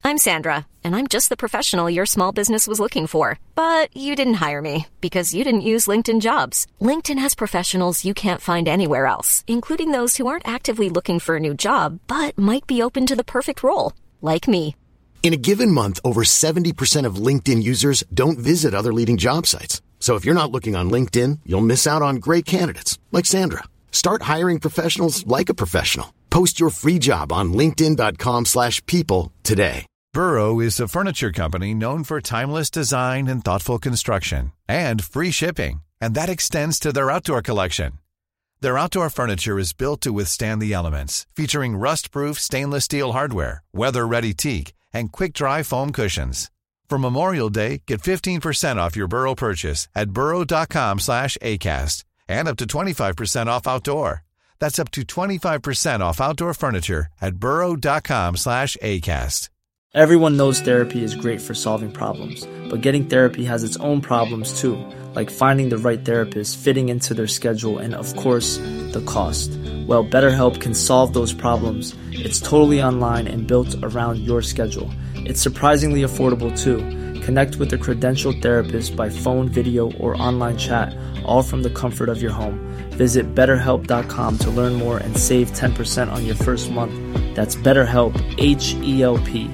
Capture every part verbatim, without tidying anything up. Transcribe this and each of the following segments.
I'm Sandra, and I'm just the professional your small business was looking for. But you didn't hire me because you didn't use LinkedIn Jobs. LinkedIn has professionals you can't find anywhere else, including those who aren't actively looking for a new job, but might be open to the perfect role, like me. In a given month, over seventy percent of LinkedIn users don't visit other leading job sites. So if you're not looking on LinkedIn, you'll miss out on great candidates like Sandra. Start hiring professionals like a professional. Post your free job on linkedin.com slash people today. Burrow is a furniture company known for timeless design and thoughtful construction and free shipping, and that extends to their outdoor collection. Their outdoor furniture is built to withstand the elements, featuring rust-proof stainless steel hardware, weather-ready teak, and quick-dry foam cushions. For Memorial Day, get fifteen percent off your Burrow purchase at burrow.com slash ACAST and up to twenty-five percent off outdoor. That's up to twenty-five percent off outdoor furniture at burrow.com slash ACAST. Everyone knows therapy is great for solving problems, but getting therapy has its own problems too, like finding the right therapist, fitting into their schedule, and of course, the cost. Well, BetterHelp can solve those problems. It's totally online and built around your schedule. It's surprisingly affordable too. Connect with a credentialed therapist by phone, video, or online chat, all from the comfort of your home. Visit better help dot com to learn more and save ten percent on your first month. That's BetterHelp, H E L P.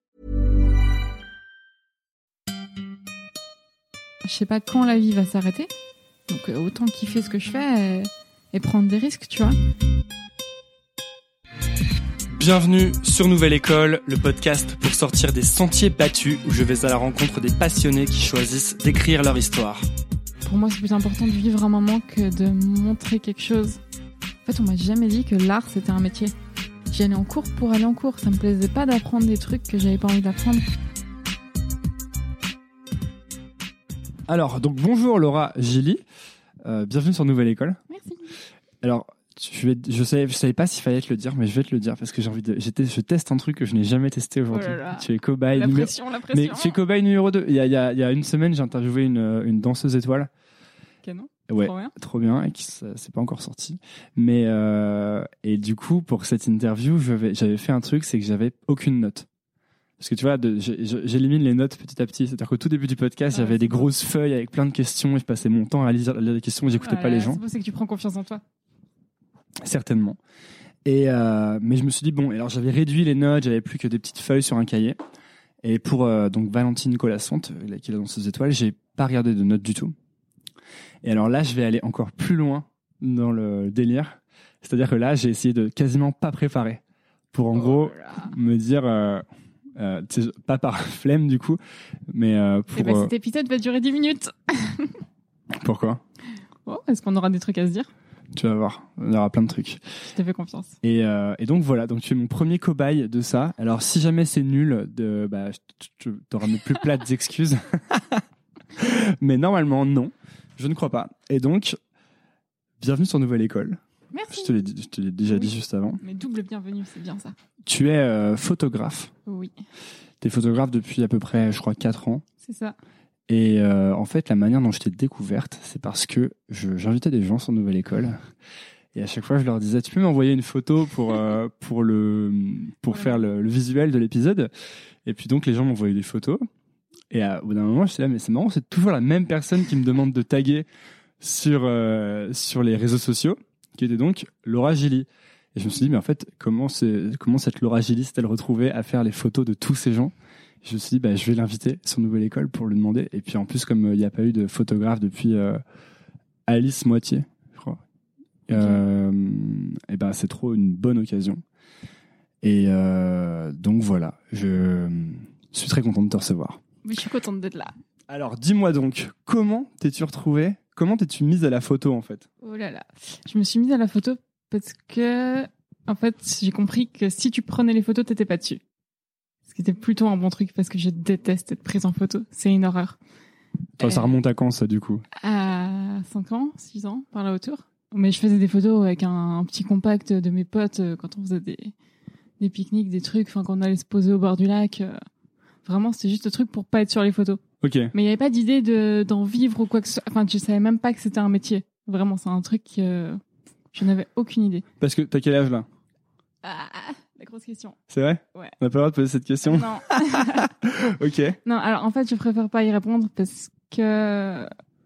Je sais pas quand la vie va s'arrêter, donc autant kiffer ce que je fais et, et prendre des risques, tu vois. Bienvenue sur Nouvelle École, le podcast pour sortir des sentiers battus où je vais à la rencontre des passionnés qui choisissent d'écrire leur histoire. Pour moi, c'est plus important de vivre un moment que de montrer quelque chose. En fait, on m'a jamais dit que l'art, c'était un métier. J'y allais en cours pour aller en cours. Ça me plaisait pas d'apprendre des trucs que j'avais pas envie d'apprendre. Alors, donc bonjour Laura Gilly, euh, bienvenue sur Nouvelle École. Merci. Alors, je vais, je savais, je savais pas s'il fallait te le dire, mais je vais te le dire parce que j'ai envie de, j'étais, je teste un truc que je n'ai jamais testé aujourd'hui. Oh là là. Tu es cobaye La numéro, pression, la pression. mais tu es cobaye numéro deux. Il y a, il y a, il y a une semaine, j'ai interviewé une, une danseuse étoile. Canon. Ouais, trop bien. Trop bien, et qui ça, c'est pas encore sorti. Mais euh, et du coup, pour cette interview, j'avais, j'avais fait un truc, c'est que j'avais aucune note. Parce que tu vois, de, je, je, j'élimine les notes petit à petit. C'est-à-dire qu'au tout début du podcast, ah, j'avais des bon. grosses feuilles avec plein de questions et je passais mon temps à lire, à lire les questions et j'écoutais Ah pas là, les gens. C'est beau, c'est que tu prends confiance en toi. Certainement. Et euh, mais je me suis dit bon, alors j'avais réduit les notes, j'avais plus que des petites feuilles sur un cahier. Et pour euh, donc Valentine Colassante, qui est la danseuse étoile, j'ai pas regardé de notes du tout. Et alors là, je vais aller encore plus loin dans le délire. C'est-à-dire que là, j'ai essayé de quasiment pas préparer pour en oh gros là. me dire. Euh, Euh, pas par flemme du coup, mais euh, pour. Et bah, euh... cet épisode va durer dix minutes. Pourquoi ? Oh, est-ce qu'on aura des trucs à se dire ? Tu vas voir, il y aura plein de trucs. Je te fais confiance. Et, euh, et donc voilà, donc tu es mon premier cobaye de ça. Alors si jamais c'est nul, de, bah, tu auras mes plus plates excuses. Mais normalement, non, je ne crois pas. Et donc, bienvenue sur Nouvelle École. Merci. Je te l'ai, je te l'ai déjà oui. dit juste avant. Mais double bienvenue, c'est bien ça. Tu es euh, photographe. Oui. Tu es photographe depuis à peu près, je crois, quatre ans. C'est ça. Et euh, en fait, la manière dont je t'ai découverte, c'est parce que je, j'invitais des gens sur Nouvelle École. Et à chaque fois, je leur disais, tu peux m'envoyer une photo pour, euh, pour, le, pour ouais. faire le, le visuel de l'épisode. Et puis donc, les gens m'envoyaient des photos. Et à, au bout d'un moment, je suis là, mais c'est marrant, c'est toujours la même personne qui me demande de taguer sur, euh, sur les réseaux sociaux, qui était donc Laura Gilly. Et je me suis dit, mais en fait, comment, c'est, comment cette Laura Gilly s'est-elle retrouvée à faire les photos de tous ces gens ? Je me suis dit, bah, je vais l'inviter sur Nouvelle École pour lui demander. Et puis en plus, comme il euh, n'y a pas eu de photographe depuis euh, Alice Moitié, je crois, okay. euh, et ben, c'est trop une bonne occasion. Et euh, donc voilà, je suis très content de te recevoir. Mais je suis contente d'être là. Alors, dis-moi donc, comment t'es-tu retrouvée ? Comment t'es-tu mise à la photo, en fait ? Oh là là, je me suis mise à la photo parce que, en fait, j'ai compris que si tu prenais les photos, t'étais pas dessus. Ce qui était plutôt un bon truc parce que je déteste être prise en photo. C'est une horreur. Toi, euh, ça remonte à quand, ça, du coup ? À cinq ans, six ans, par là autour. Mais je faisais des photos avec un, un petit compact de mes potes quand on faisait des, des pique-niques, des trucs, enfin, quand on allait se poser au bord du lac. Vraiment, c'était juste le truc pour pas être sur les photos. Ok. Mais il n'y avait pas d'idée de, d'en vivre ou quoi que ce soit. Enfin, je savais même pas que c'était un métier. Vraiment, c'est un truc que je n'avais aucune idée. Parce que t'as quel âge là ? Ah, la grosse question. C'est vrai? Ouais. On n'a pas le droit de poser cette question? Non. Ok. Non, alors en fait, je préfère pas y répondre parce que,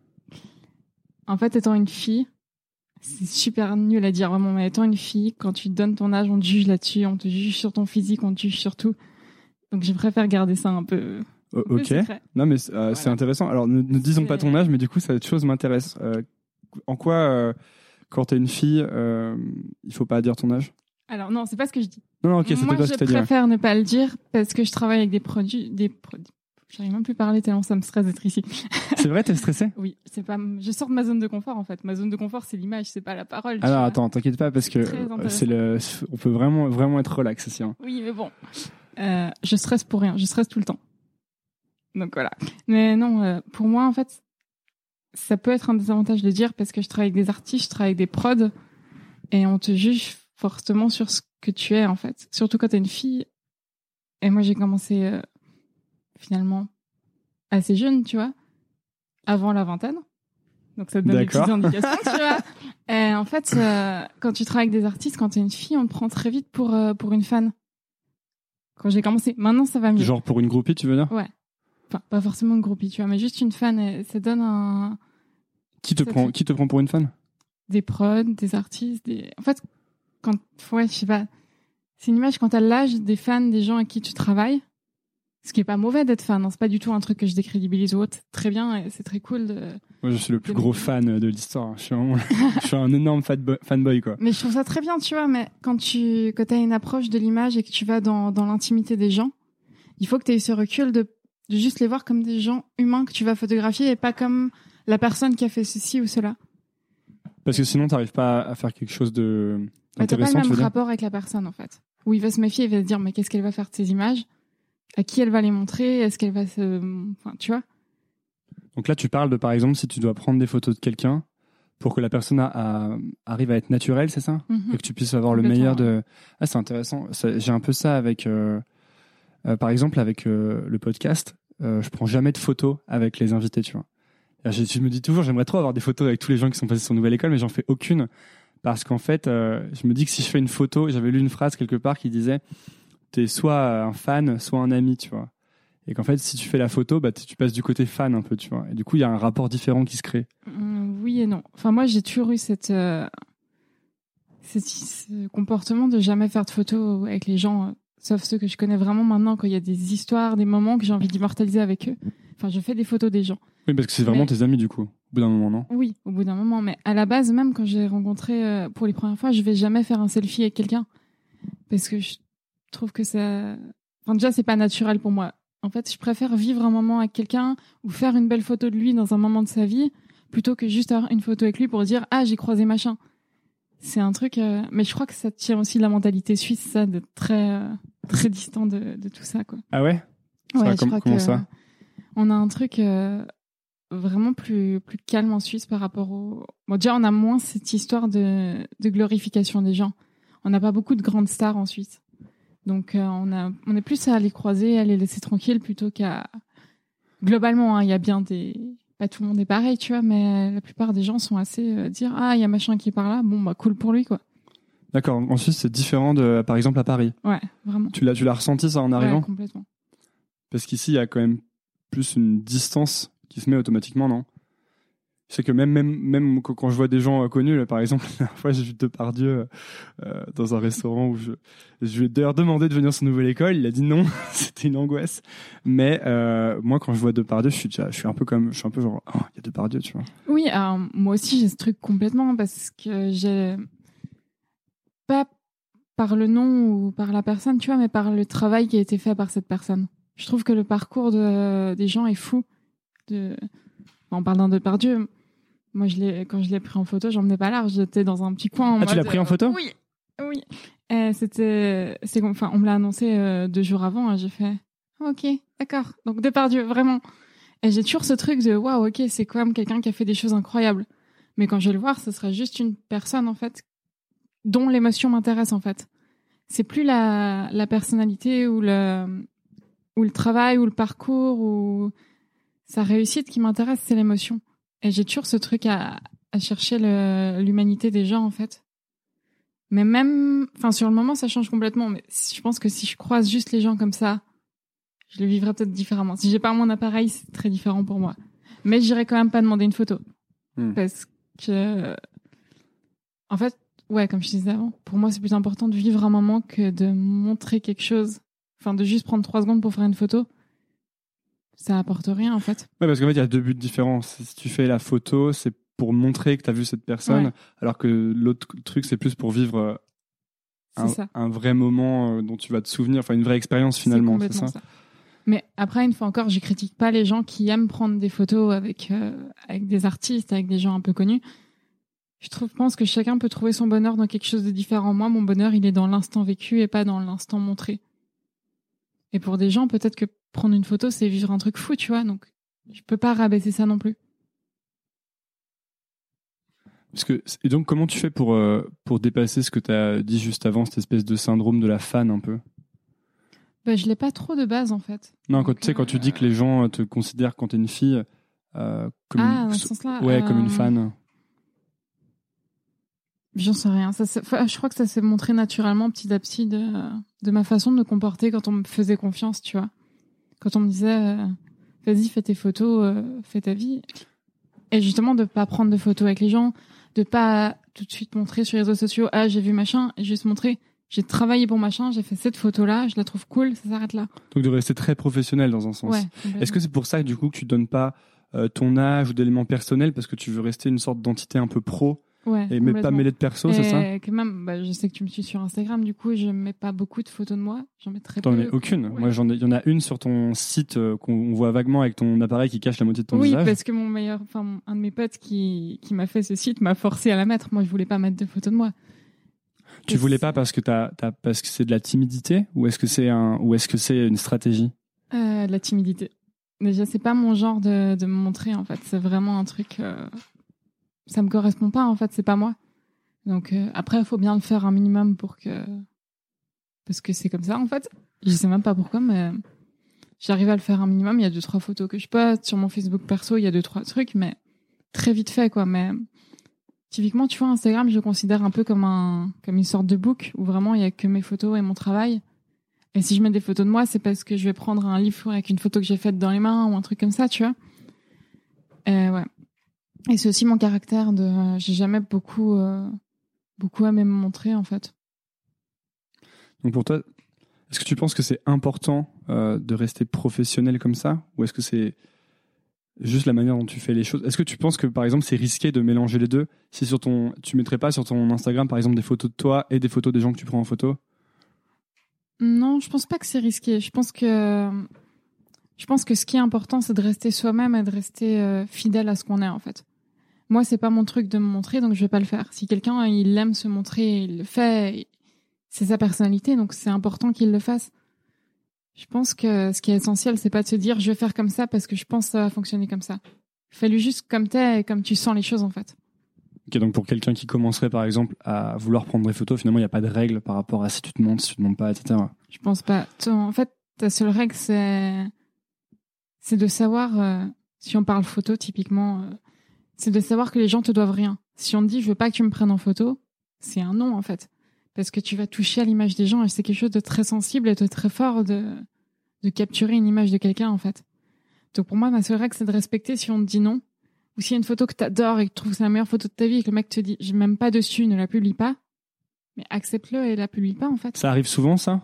en fait, étant une fille, c'est super nul à dire vraiment, mais étant une fille, quand tu te donnes ton âge, on te juge là-dessus, on te juge sur ton physique, on te juge sur tout. Donc, je préfère garder ça un peu. O- un peu ok. secret. Non, mais euh, Voilà. c'est intéressant. Alors, ne, ne disons C'est- pas ton âge, mais du coup, cette chose m'intéresse. Euh, en quoi, euh, quand t'es une fille, euh, il faut pas dire ton âge? Alors, non, c'est pas ce que je dis. Non, non, ok, c'était Moi, pas je ce que t'as dit. ouais. préfère ne pas le dire parce que je travaille avec des produits, des produits. J'arrive même plus à parler tellement ça me stresse d'être ici. C'est vrai, t'es stressé? Oui, c'est pas. Je sors de ma zone de confort en fait. Ma zone de confort, c'est l'image, c'est pas la parole. tu Alors, vois. attends, t'inquiète pas, parce que Très euh, intéressant. c'est le, on peut vraiment, vraiment être relax ici. Hein. Oui, mais bon, euh, je stresse pour rien. Je stresse tout le temps. Donc voilà. Mais non, euh, pour moi, en fait, ça peut être un désavantage de dire parce que je travaille avec des artistes, je travaille avec des prods, et on te juge fortement sur ce que tu es en fait. Surtout quand t'es une fille. Et moi, j'ai commencé euh, finalement assez jeune, tu vois, avant la vingtaine. Donc ça te donne des petites D'accord. indications, tu vois. Et en fait, euh, quand tu travailles avec des artistes, quand t'es une fille, on te prend très vite pour euh, pour une fan. Quand j'ai commencé, maintenant ça va mieux. Genre pour une groupie, tu veux dire? Ouais. Enfin, pas forcément une groupie, tu vois, mais juste une fan. Et ça donne un Qui te Ça prend, fait- qui te prend pour une fan? des prods, des artistes, des. En fait, quand ouais, je sais pas. C'est une image quand t'as l'âge des fans, des gens avec qui tu travailles. Ce qui est pas mauvais d'être fan, hein. C'est pas du tout un truc que je décrédibilise ou autre. C'est très bien et c'est très cool de. Moi, je suis le plus de- gros fan de l'histoire. Je suis, vraiment- je suis un énorme fanboy, fanboy, quoi. Mais je trouve ça très bien, tu vois. Mais quand tu quand t'as une approche de l'image et que tu vas dans dans l'intimité des gens, il faut que t'aies eu ce recul de de juste les voir comme des gens humains que tu vas photographier et pas comme la personne qui a fait ceci ou cela. Parce que sinon, t'arrives pas à faire quelque chose de Ouais, t'as pas intéressant, le tu même veux dire? rapport avec la personne en fait. Où il va se méfier, il va se dire mais qu'est-ce qu'elle va faire de ces images? À qui elle va les montrer? Est-ce qu'elle va se, enfin, tu vois? Donc là, tu parles de, par exemple, si tu dois prendre des photos de quelqu'un pour que la personne a- a- arrive à être naturelle, c'est ça? Mhm. Et que tu puisses avoir le Complètement, meilleur de... Ah, c'est intéressant. Ça- J'ai un peu ça avec... euh, euh, par exemple, avec euh, le podcast, euh, je prends jamais de photos avec les invités, tu vois. Alors, Je, je me dis toujours, j'aimerais trop avoir des photos avec tous les gens qui sont passés sur Nouvelle École, mais j'en fais aucune. Parce qu'en fait, euh, je me dis que si je fais une photo, j'avais lu une phrase quelque part qui disait t'es soit un fan, soit un ami, tu vois. Et qu'en fait, si tu fais la photo, bah, tu tu passes du côté fan un peu, tu vois. Et du coup, il y a un rapport différent qui se crée. Hum, oui et non. Enfin, moi, j'ai toujours eu cette, euh, cette- ce comportement de jamais faire de photos avec les gens, euh, sauf ceux que je connais vraiment maintenant, quand il y a des histoires, des moments que j'ai envie d'immortaliser avec eux. Enfin, je fais des photos des gens. Oui, parce que c'est vraiment Mais- tes amis, du coup, au bout d'un moment, non? Oui, au bout d'un moment. Mais à la base, même quand j'ai rencontré euh, pour les premières fois, je vais jamais faire un selfie avec quelqu'un. Parce que je trouve que ça... Enfin, déjà, c'est pas naturel pour moi. En fait, je préfère vivre un moment avec quelqu'un ou faire une belle photo de lui dans un moment de sa vie plutôt que juste avoir une photo avec lui pour dire « Ah, j'ai croisé machin ». C'est un truc... euh, Mais je crois que ça tient aussi de la mentalité suisse, ça, de très, euh, très distant de, de tout ça, quoi. Ah ouais? Ça Ouais, va je comme- crois comment que ça? on a un truc euh, vraiment plus plus calme en Suisse par rapport au. Bon, déjà, on a moins cette histoire de de glorification des gens. On n'a pas beaucoup de grandes stars en Suisse, donc euh, on a on est plus à les croiser, à les laisser tranquilles plutôt qu'à. Globalement, hein, il y a bien des. Pas tout le monde est pareil, tu vois, mais la plupart des gens sont assez euh, dire ah il y a machin qui est par là, bon bah cool pour lui quoi. D'accord. En Suisse, c'est différent de, par exemple, à Paris. Ouais, vraiment. Tu l'as, tu l'as ressenti, ça, en arrivant? Ouais, complètement. Parce qu'ici, il y a quand même plus une distance qui se met automatiquement, non? Je sais que même, même, même quand quand je vois des gens euh, connus, là, par exemple, la dernière fois, j'ai vu Depardieu euh, dans un restaurant où je, je lui ai d'ailleurs demandé de venir sur Nouvelle École. Il a dit non, c'était une angoisse. Mais euh, moi, quand je vois Depardieu, je suis, déjà- je suis un peu comme, je suis un peu genre, oh, il y a Depardieu, tu vois. Oui, alors, moi aussi j'ai ce truc complètement parce que j'ai pas par le nom ou par la personne, tu vois, mais par le travail qui a été fait par cette personne. Je trouve que le parcours de, des gens est fou. De... En parlant de Depardieu, moi je l'ai, quand je l'ai pris en photo, j'emmenais pas large, j'étais dans un petit coin. En Ah, tu mode, l'as pris en photo? Oui, oui. Et c'était, c'est comme- enfin, on me l'a annoncé euh, deux jours avant et j'ai fait, ah, ok, d'accord. Donc Depardieu, vraiment. Et j'ai toujours ce truc de, waouh, ok, c'est quand même quelqu'un qui a fait des choses incroyables. Mais quand je vais le voir, ce sera juste une personne, en fait, dont l'émotion m'intéresse, en fait. C'est plus la, la personnalité ou le, ou le travail ou le parcours ou sa réussite qui m'intéresse, c'est l'émotion. Et j'ai toujours ce truc à, à chercher le, l'humanité des gens, en fait. Mais même, enfin, sur le moment, ça change complètement. Mais je pense que si je croise juste les gens comme ça, je le vivrais peut-être différemment. Si j'ai pas mon appareil, c'est très différent pour moi. Mais j'irais quand même pas demander une photo. Hmm. Parce que, en fait, ouais, comme je disais avant, pour moi, c'est plus important de vivre un moment que de montrer quelque chose. Enfin, de juste prendre trois secondes pour faire une photo. Ça apporte rien, en fait. Ouais, parce qu'en fait, il y a deux buts différents. Si tu fais la photo, c'est pour montrer que tu as vu cette personne, ouais. Alors que l'autre truc, c'est plus pour vivre un, un vrai moment dont tu vas te souvenir, enfin, une vraie expérience finalement, c'est, c'est ça, ça Mais après, une fois encore, je critique pas les gens qui aiment prendre des photos avec, euh, avec des artistes, avec des gens un peu connus. Je trouve, pense que chacun peut trouver son bonheur dans quelque chose de différent. Moi, mon bonheur, il est dans l'instant vécu et pas dans l'instant montré. Et pour des gens, peut-être que prendre une photo, c'est vivre un truc fou, tu vois. Donc, je peux pas rabaisser ça non plus. Parce que, et donc, comment tu fais pour, euh, pour dépasser ce que tu as dit juste avant, cette espèce de syndrome de la fan un peu ? Bah, je l'ai pas trop de base, en fait. Non, quand, tu sais, euh... quand tu dis que les gens te considèrent quand t'es une fille euh, comme, ah, une... dans ce sens-là, ouais, euh... comme une fan. J'en sais rien. Ça, je crois que ça s'est montré naturellement petit à petit de, de ma façon de me comporter quand on me faisait confiance, tu vois. Quand on me disait euh, vas-y, fais tes photos, euh, fais ta vie. Et justement, de pas prendre de photos avec les gens, de pas tout de suite montrer sur les réseaux sociaux ah, j'ai vu machin, et juste montrer j'ai travaillé pour machin, j'ai fait cette photo-là, je la trouve cool, ça s'arrête là. Donc de rester très professionnel dans un sens. Ouais, est-ce que c'est pour ça du coup que tu donnes pas euh, ton âge ou d'éléments personnels parce que tu veux rester une sorte d'entité un peu pro? Ouais, et mais pas mêler de perso, et c'est ça? Quand même, bah, je sais que tu me suis sur Instagram, du coup, je mets pas beaucoup de photos de moi. J'en mets très T'en peu. mets aucune. Ouais. Moi, j'en ai, il y en a une sur ton site euh, qu'on voit vaguement avec ton appareil qui cache la moitié de ton oui, visage. Oui, parce que mon meilleur, enfin, un de mes potes qui, qui m'a fait ce site m'a forcé à la mettre. Moi, je voulais pas mettre de photos de moi. Tu et voulais c'est... pas parce que t'as, t'as, parce que c'est de la timidité ou est-ce que c'est un, ou est-ce que c'est une stratégie? Euh, de la timidité. Déjà, c'est pas mon genre de, de me montrer, en fait. C'est vraiment un truc, euh... ça me correspond pas, en fait. C'est pas moi. Donc euh, après, il faut bien le faire un minimum pour que... Parce que c'est comme ça, en fait. Je sais même pas pourquoi, mais j'arrive à le faire un minimum. Il y a deux, trois photos que je poste. Sur mon Facebook perso, il y a deux, trois trucs, mais très vite fait, quoi. Mais typiquement, tu vois, Instagram, je le considère un peu comme, un... comme une sorte de book où vraiment, il y a que mes photos et mon travail. Et si je mets des photos de moi, c'est parce que je vais prendre un livre avec une photo que j'ai faite dans les mains ou un truc comme ça, tu vois. Et ouais. Et c'est aussi mon caractère de... J'ai jamais beaucoup... Euh... beaucoup aimé me montrer, en fait. Donc pour toi, est-ce que tu penses que c'est important euh, de rester professionnel comme ça, ou est-ce que c'est juste la manière dont tu fais les choses? Est-ce que tu penses que, par exemple, c'est risqué de mélanger les deux? Si sur ton, tu mettrais pas sur ton Instagram, par exemple, des photos de toi et des photos des gens que tu prends en photo? Non, je pense pas que c'est risqué. Je pense que, je pense que ce qui est important, c'est de rester soi-même et de rester euh, fidèle à ce qu'on est, en fait. Moi, c'est pas mon truc de me montrer, donc je vais pas le faire. Si quelqu'un, il aime se montrer, il le fait, c'est sa personnalité, donc c'est important qu'il le fasse. Je pense que ce qui est essentiel, c'est pas de se dire je vais faire comme ça parce que je pense que ça va fonctionner comme ça. Fais-le juste comme t'es et comme tu sens les choses, en fait. Ok, donc pour quelqu'un qui commencerait, par exemple, à vouloir prendre des photos, finalement, il n'y a pas de règle par rapport à si tu te montres, si tu te montres pas, et cetera. Je pense pas. En fait, ta seule règle, c'est, c'est de savoir, euh, si on parle photo, typiquement, euh, c'est de savoir que les gens te doivent rien. Si on te dit je veux pas que tu me prennes en photo, c'est un non, en fait. Parce que tu vas toucher à l'image des gens et c'est quelque chose de très sensible et de très fort de, de capturer une image de quelqu'un, en fait. Donc pour moi, ma seule règle, c'est de respecter si on te dit non. Ou s'il y a une photo que t'adores et que tu trouves que c'est la meilleure photo de ta vie et que le mec te dit je m'aime pas dessus, ne la publie pas. Mais accepte-le et la publie pas, en fait. Ça arrive souvent, ça?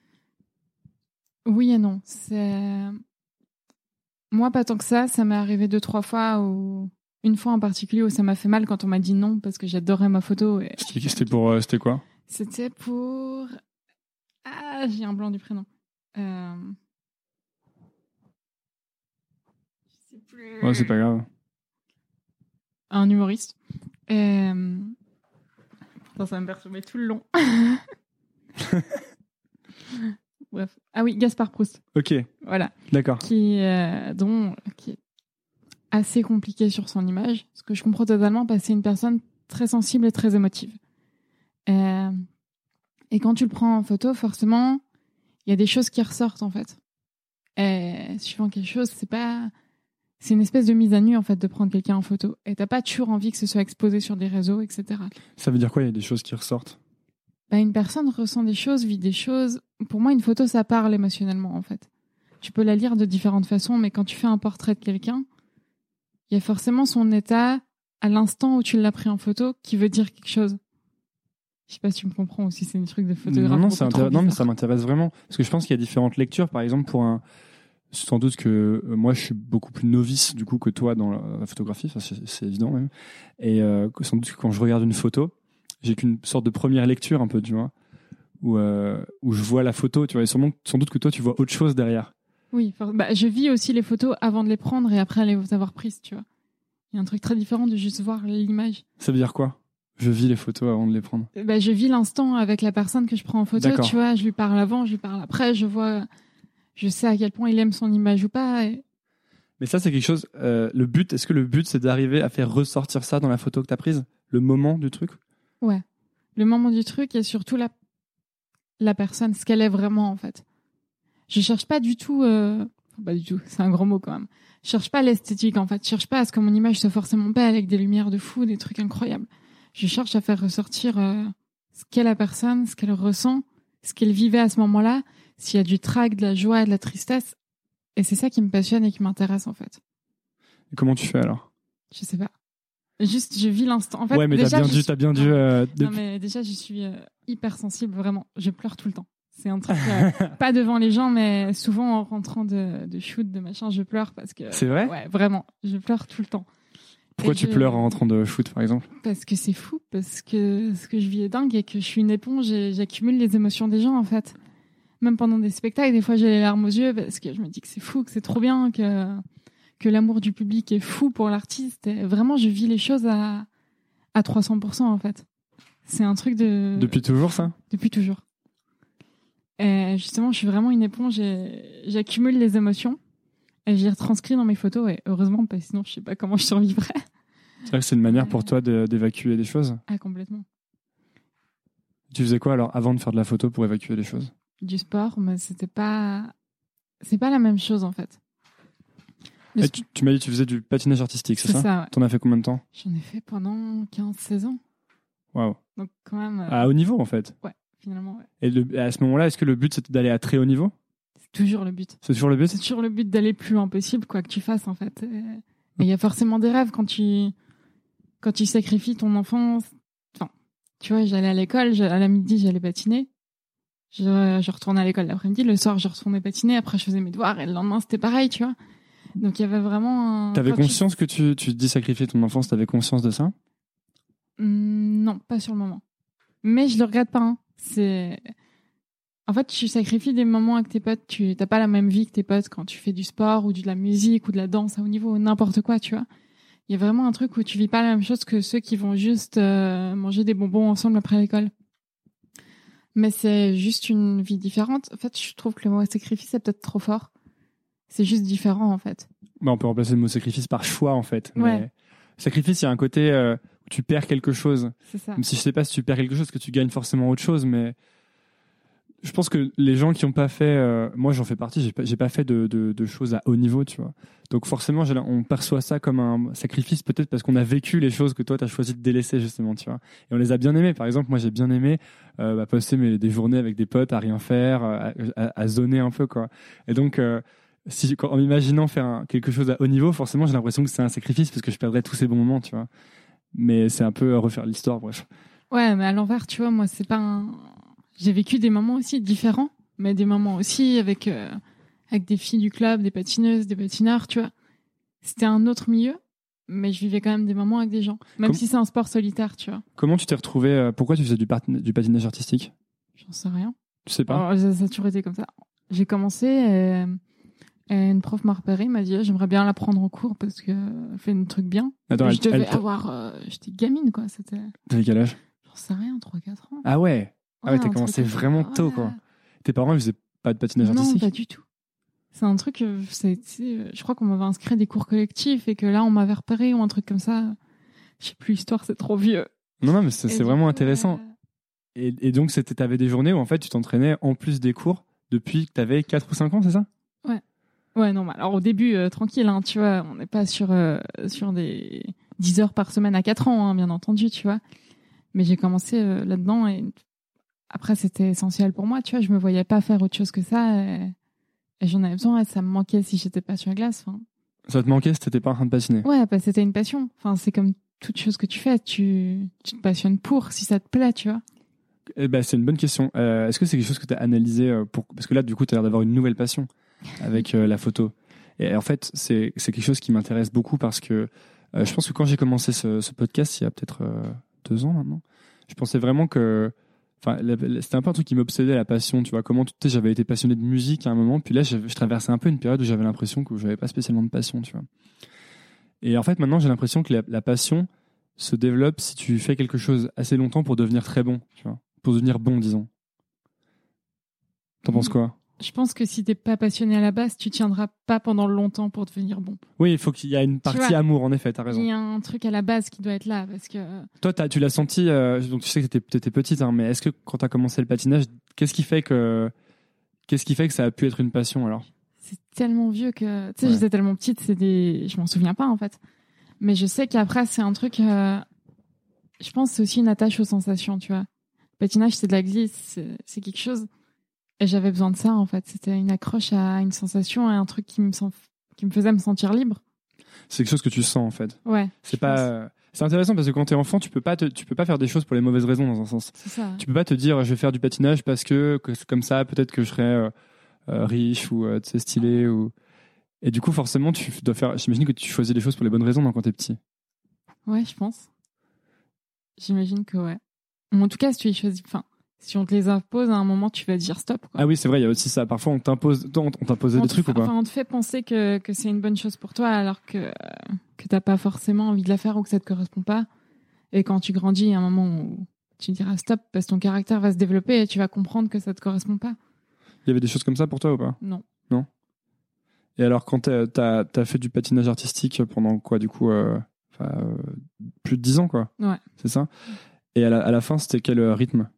Oui et non. C'est... Moi, pas tant que ça. Ça m'est arrivé deux, trois fois où... Une fois en particulier où ça m'a fait mal quand on m'a dit non parce que j'adorais ma photo. Et... C'était pour, euh, c'était quoi? C'était pour... Ah, j'ai un blanc du prénom. Euh... Je sais plus. Ouais, c'est pas grave. Un humoriste. Et... Attends, ça va me perturber tout le long. Bref. Ah oui, Gaspard Proust. Ok. Voilà. D'accord. Qui, euh, dont, qui est assez compliqué sur son image. Ce que je comprends totalement parce que c'est une personne très sensible et très émotive. Euh, et quand tu le prends en photo, forcément, il y a des choses qui ressortent, en fait. Et suivant quelque chose, c'est pas... C'est une espèce de mise à nu, en fait, de prendre quelqu'un en photo. Et t'as pas toujours envie que ce soit exposé sur des réseaux, et cetera. Ça veut dire quoi, il y a des choses qui ressortent? bah, une personne ressent des choses, vit des choses. Pour moi, une photo, ça parle émotionnellement, en fait. Tu peux la lire de différentes façons, mais quand tu fais un portrait de quelqu'un, il y a forcément son état à l'instant où tu l'as pris en photo qui veut dire quelque chose. Je sais pas si tu me comprends ou si c'est un truc de photographe. Non, non, c'est intér- non mais ça m'intéresse vraiment. Parce que je pense qu'il y a différentes lectures. Par exemple, pour un... Sans doute que euh, moi, je suis beaucoup plus novice du coup que toi dans la, la photographie. Ça, c'est, c'est évident même. Et euh, sans doute que quand je regarde une photo, j'ai qu'une sorte de première lecture un peu, tu vois, où, euh, où je vois la photo, tu vois. Et sûrement, sans doute que toi, tu vois autre chose derrière. Oui, for- bah, je vis aussi les photos avant de les prendre et après les avoir prises, tu vois. Il y a un truc très différent de juste voir l'image. Ça veut dire quoi ? Je vis les photos avant de les prendre. Bah, je vis l'instant avec la personne que je prends en photo, D'accord. tu vois. Je lui parle avant, je lui parle après, je vois, je sais à quel point il aime son image ou pas. Et... Mais ça, c'est quelque chose. Euh, le but, est-ce que le but, c'est d'arriver à faire ressortir ça dans la photo que t'as prise ? Le moment du truc ? Ouais. Le moment du truc et surtout la, la personne, ce qu'elle est vraiment, en fait. Je cherche pas du tout, euh... enfin, pas du tout, c'est un grand mot quand même. Je cherche pas l'esthétique, en fait. Je cherche pas à ce que mon image soit forcément belle avec des lumières de fou, des trucs incroyables. Je cherche à faire ressortir euh, ce qu'est la personne, ce qu'elle ressent, ce qu'elle vivait à ce moment-là, s'il y a du trac, de la joie, de la tristesse. Et c'est ça qui me passionne et qui m'intéresse, en fait. Et comment tu fais alors ? Je sais pas. Juste, je vis l'instant. En fait, ouais, mais déjà, t'as bien je dû, suis- t'as bien dû. Non. euh, Non, depuis- mais déjà, je suis euh, hyper sensible, vraiment. Je pleure tout le temps. C'est un truc, euh, pas devant les gens, mais souvent en rentrant de, de shoot, de machin, je pleure parce que... C'est vrai ? Ouais, vraiment. Je pleure tout le temps. Pourquoi Et tu je- pleures en rentrant de shoot, par exemple ? Parce que c'est fou, parce que ce que je vis est dingue et que je suis une éponge et j'accumule les émotions des gens, en fait. Même pendant des spectacles, des fois, j'ai les larmes aux yeux parce que je me dis que c'est fou, que c'est trop bien, que, que l'amour du public est fou pour l'artiste. Et vraiment, je vis les choses à, à trois cents pour cent, en fait. C'est un truc de... Depuis toujours, ça ? Depuis toujours. Et justement, je suis vraiment une éponge et j'accumule les émotions et j'y retranscris dans mes photos. Et heureusement, parce que sinon, je sais pas comment je survivrais. C'est vrai que c'est une manière pour Euh. toi de- d'évacuer des choses. Ah, complètement. Tu faisais quoi alors avant de faire de la photo pour évacuer les choses ? Du sport, mais c'était pas... C'est pas la même chose, en fait. Le Eh, sp- tu, tu m'as dit que tu faisais du patinage artistique, c'est C'est ça, ça, ouais. T'en as fait combien de temps ? J'en ai fait pendant quinze seize ans. Waouh. Donc, quand même... euh, À haut niveau, en fait. Ouais, finalement, ouais. Et le- à ce moment-là, est-ce que le but c'était d'aller à très haut niveau ? C'est toujours le but. C'est toujours le but ? C'est toujours le but d'aller plus loin possible, quoi que tu fasses, en fait. Et il y a forcément des rêves quand tu, quand tu sacrifies ton enfance. Enfin, tu vois, j'allais à l'école, je- à la midi, j'allais patiner. Je, je retournais à l'école l'après-midi. Le soir, je retournais patiner. Après, je faisais mes devoirs. Et le lendemain, c'était pareil, tu vois. Donc, il y avait vraiment un... T'avais quand tu- conscience que tu, tu dis sacrifier ton enfance, t'avais conscience de ça ? Hum, non, pas sur le moment. Mais je le regrette pas. Hein. C'est... En fait, tu sacrifies des moments avec tes potes. Tu n'as pas la même vie que tes potes quand tu fais du sport ou de la musique ou de la danse à haut niveau, n'importe quoi, tu vois. Il y a vraiment un truc où tu vis pas la même chose que ceux qui vont juste euh, manger des bonbons ensemble après l'école. Mais c'est juste une vie différente. En fait, je trouve que le mot sacrifice est peut-être trop fort. C'est juste différent, en fait. Bah, on peut remplacer le mot sacrifice par choix, en fait. Mais Ouais. sacrifice, il y a un côté euh, où tu perds quelque chose. C'est ça. Même si je sais pas si tu perds quelque chose, que tu gagnes forcément autre chose, mais je pense que les gens qui ont pas fait, euh, moi j'en fais partie, j'ai pas, j'ai pas fait de, de, de choses à haut niveau, tu vois. Donc forcément, j'ai- on perçoit ça comme un sacrifice, peut-être parce qu'on a vécu les choses que toi t'as choisi de délaisser justement, tu vois. Et on les a bien aimées. Par exemple, moi j'ai bien aimé euh, bah, passer mes, des journées avec des potes à rien faire, à, à, à zoner un peu, quoi. Et donc euh, si, quand, en m'imaginant faire un- quelque chose à haut niveau, forcément j'ai l'impression que c'est un sacrifice parce que je perdrais tous ces bons moments, tu vois. Mais c'est un peu euh, refaire l'histoire, bref. Ouais, mais à l'envers, tu vois, moi, c'est pas un... J'ai vécu des moments aussi différents, mais des moments aussi avec, euh, avec des filles du club, des patineuses, des patineurs, tu vois. C'était un autre milieu, mais je vivais quand même des moments avec des gens. Même Comme- si c'est un sport solitaire, tu vois. Comment tu t'es retrouvé euh, Pourquoi tu faisais du, patin- du patinage artistique? J'en sais rien. Tu sais pas? Alors, ça, ça a toujours été comme ça. J'ai commencé et, et une prof m'a repéré, m'a dit, j'aimerais bien la prendre en cours parce qu'elle fait un truc bien. Attends, Et je elle- devais elle t'a- avoir... euh, j'étais gamine, quoi. C'était... T'avais quel âge? J'en sais rien, trois quatre ans. Ah ouais. Ah ouais, Ouais, t'as un commencé truc comme ça. vraiment tôt, Ouais. quoi. Tes parents, ils faisaient pas de patinage Non, artistique? pas du tout. C'est un truc, euh, ça a été, euh, je crois qu'on m'avait inscrit à des cours collectifs et que là, on m'avait repéré ou un truc comme ça. Je sais plus, l'histoire, c'est trop vieux. Non, non, mais c'est Et c'est du vraiment coup, intéressant. euh, Et, et donc, c'était, t'avais des journées où en fait, tu t'entraînais en plus des cours depuis que t'avais quatre ou cinq ans, c'est ça? Ouais, non, mais alors au début, euh, tranquille, hein, tu vois, on n'est pas sur, euh, sur des dix heures par semaine à quatre ans, hein, bien entendu, tu vois. Mais j'ai commencé euh, là-dedans et après, c'était essentiel pour moi, tu vois. Je me voyais pas faire autre chose que ça. Et, et j'en avais besoin et ça me manquait si j'étais pas sur la glace. Enfin. Ça te manquait si t'étais pas en train de patiner? Ouais, bah, c'était une passion. Enfin, c'est comme toute chose que tu fais. Tu, tu te passionnes pour, si ça te plaît, tu vois. Eh ben, c'est une bonne question. Euh, est-ce que c'est quelque chose que tu as analysé pour... Parce que là, du coup, tu as l'air d'avoir une nouvelle passion avec euh, la photo. Et en fait, c'est, c'est quelque chose qui m'intéresse beaucoup parce que euh, je pense que quand j'ai commencé ce, ce podcast, il y a peut-être euh, deux ans maintenant, je pensais vraiment que... Enfin, c'était un peu un truc qui m'obsédait, la passion. Tu vois, comment tu sais, j'avais été passionné de musique à un moment, puis là, je, je traversais un peu une période où j'avais l'impression que j'avais pas spécialement de passion, tu vois. Et en fait, maintenant, j'ai l'impression que la, la passion se développe si tu fais quelque chose assez longtemps pour devenir très bon, tu vois. Pour devenir bon, disons. T'en penses quoi? Je pense que si t'es pas passionné à la base, tu tiendras pas pendant longtemps pour devenir bon. Oui, il faut qu'il y ait une partie vois, amour, en effet, t'as raison. Il y a un truc à la base qui doit être là, parce que... Toi, t'as, tu l'as senti, euh, donc tu sais que t'étais, t'étais petite, hein, mais est-ce que quand t'as commencé le patinage, qu'est-ce qui fait que, qu'est-ce qui fait que ça a pu être une passion, alors? C'est tellement vieux que... Tu sais, ouais. J'étais tellement petite, c'est des... je m'en souviens pas, en fait. Mais je sais qu'après, c'est un truc... Euh... Je pense que c'est aussi une attache aux sensations, tu vois. Le patinage, c'est de la glisse, c'est, c'est quelque chose... Et j'avais besoin de ça, en fait. C'était une accroche à une sensation, à un truc qui me, sent... qui me faisait me sentir libre. C'est quelque chose que tu sens, en fait. Ouais. C'est pas... Pense. C'est intéressant parce que quand t'es enfant, tu peux pas te... tu peux pas faire des choses pour les mauvaises raisons, dans un sens. C'est ça. Tu peux pas te dire, je vais faire du patinage parce que, que comme ça, peut-être que je serai euh, euh, riche ou, euh, tu sais, stylé ou... Et du coup, forcément, tu dois faire... J'imagine que tu choisis les choses pour les bonnes raisons, non, quand t'es petit. Ouais, je pense. J'imagine que ouais. En tout cas, si tu les choisis... Enfin... Si on te les impose, à un moment, tu vas dire stop. Quoi. Ah oui, c'est vrai, il y a aussi ça. Parfois, on t'impose, on t'imposait des trucs fa- ou pas? Enfin, on te fait penser que, que c'est une bonne chose pour toi, alors que, que t'as pas forcément envie de la faire ou que ça te correspond pas. Et quand tu grandis, il y a un moment où tu diras stop, parce que ton caractère va se développer et tu vas comprendre que ça te correspond pas. Il y avait des choses comme ça pour toi ou pas? Non. Non. Et alors, quand t'as, t'as, t'as fait du patinage artistique pendant quoi, du coup, euh, euh, plus de dix ans, quoi? Ouais. C'est ça? Et à la, à la fin, c'était quel rythme?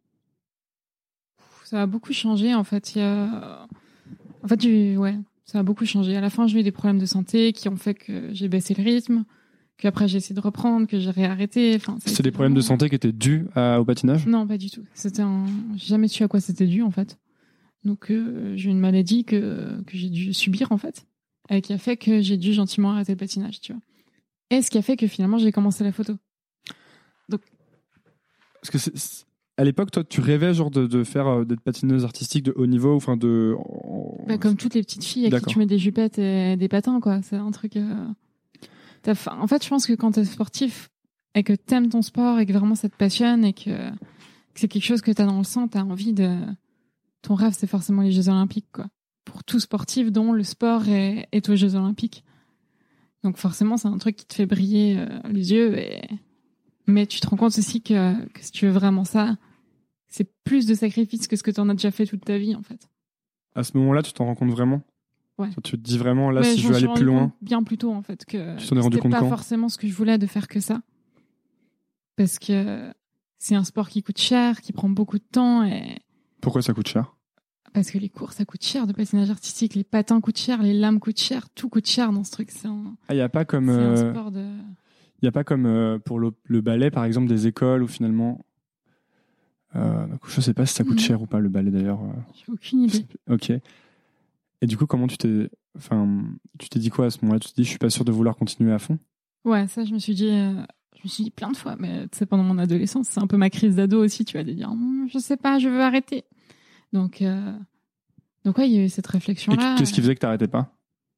Ça a beaucoup changé, en fait. Il y a... En fait, j'ai... ouais, ça a beaucoup changé. À la fin, j'ai eu des problèmes de santé qui ont fait que j'ai baissé le rythme, qu'après j'ai essayé de reprendre, que j'ai réarrêté. Enfin, c'était des problèmes vraiment... de santé qui étaient dus à, au patinage? Non, pas du tout. C'était un... J'ai jamais su à quoi c'était dû, en fait. Donc, euh, j'ai une maladie que, que j'ai dû subir, en fait, et qui a fait que j'ai dû gentiment arrêter le patinage, tu vois. Et ce qui a fait que finalement, j'ai commencé la photo. Donc... Parce que c'est... À l'époque, toi, tu rêvais genre de, de faire d'être patineuse artistique de haut niveau, enfin de. Bah, comme toutes les petites filles à D'accord. qui tu mets des jupettes et des patins, quoi. C'est un truc. Euh... T'as... En fait, je pense que quand t'es sportif et que t'aimes ton sport et que vraiment ça te passionne et que, que c'est quelque chose que t'as dans le sang, t'as envie de. Ton rêve, c'est forcément les Jeux Olympiques, quoi. Pour tout sportif dont le sport est, est aux Jeux Olympiques. Donc forcément, c'est un truc qui te fait briller euh, les yeux. Et... Mais tu te rends compte aussi que, que si tu veux vraiment ça, c'est plus de sacrifices que ce que tu en as déjà fait toute ta vie, en fait. À ce moment-là, tu t'en rends compte vraiment? Ouais. Tu te dis vraiment, là, ouais, si je veux aller plus loin? Bien plus tôt, en fait, que tu t'en es rendu compte c'était pas quand? forcément ce que je voulais de faire que ça. Parce que c'est un sport qui coûte cher, qui prend beaucoup de temps. Et... Pourquoi ça coûte cher? Parce que les cours, ça coûte cher de patinage artistique. Les patins coûtent cher, les lames coûtent cher. Tout coûte cher dans ce truc. C'est un, ah, y a pas comme, c'est un euh... sport de... Il n'y a pas comme euh, pour le, le ballet, par exemple, des écoles où finalement... Euh, je ne sais pas si ça coûte mmh. cher ou pas, le ballet, d'ailleurs. J'ai aucune idée. Ok. Et du coup, comment tu t'es... Enfin, tu t'es dit quoi à ce moment-là? Tu t'es dit, je ne suis pas sûr de vouloir continuer à fond? Ouais, ça, je me suis dit... Euh, je me suis dit plein de fois. Mais tu sais, pendant mon adolescence, c'est un peu ma crise d'ado aussi. Tu vas te dire, hm, je sais pas, je veux arrêter. Donc, euh... Donc ouais, il y a eu cette réflexion-là. Et qu'est-ce qui faisait que tu n'arrêtais pas?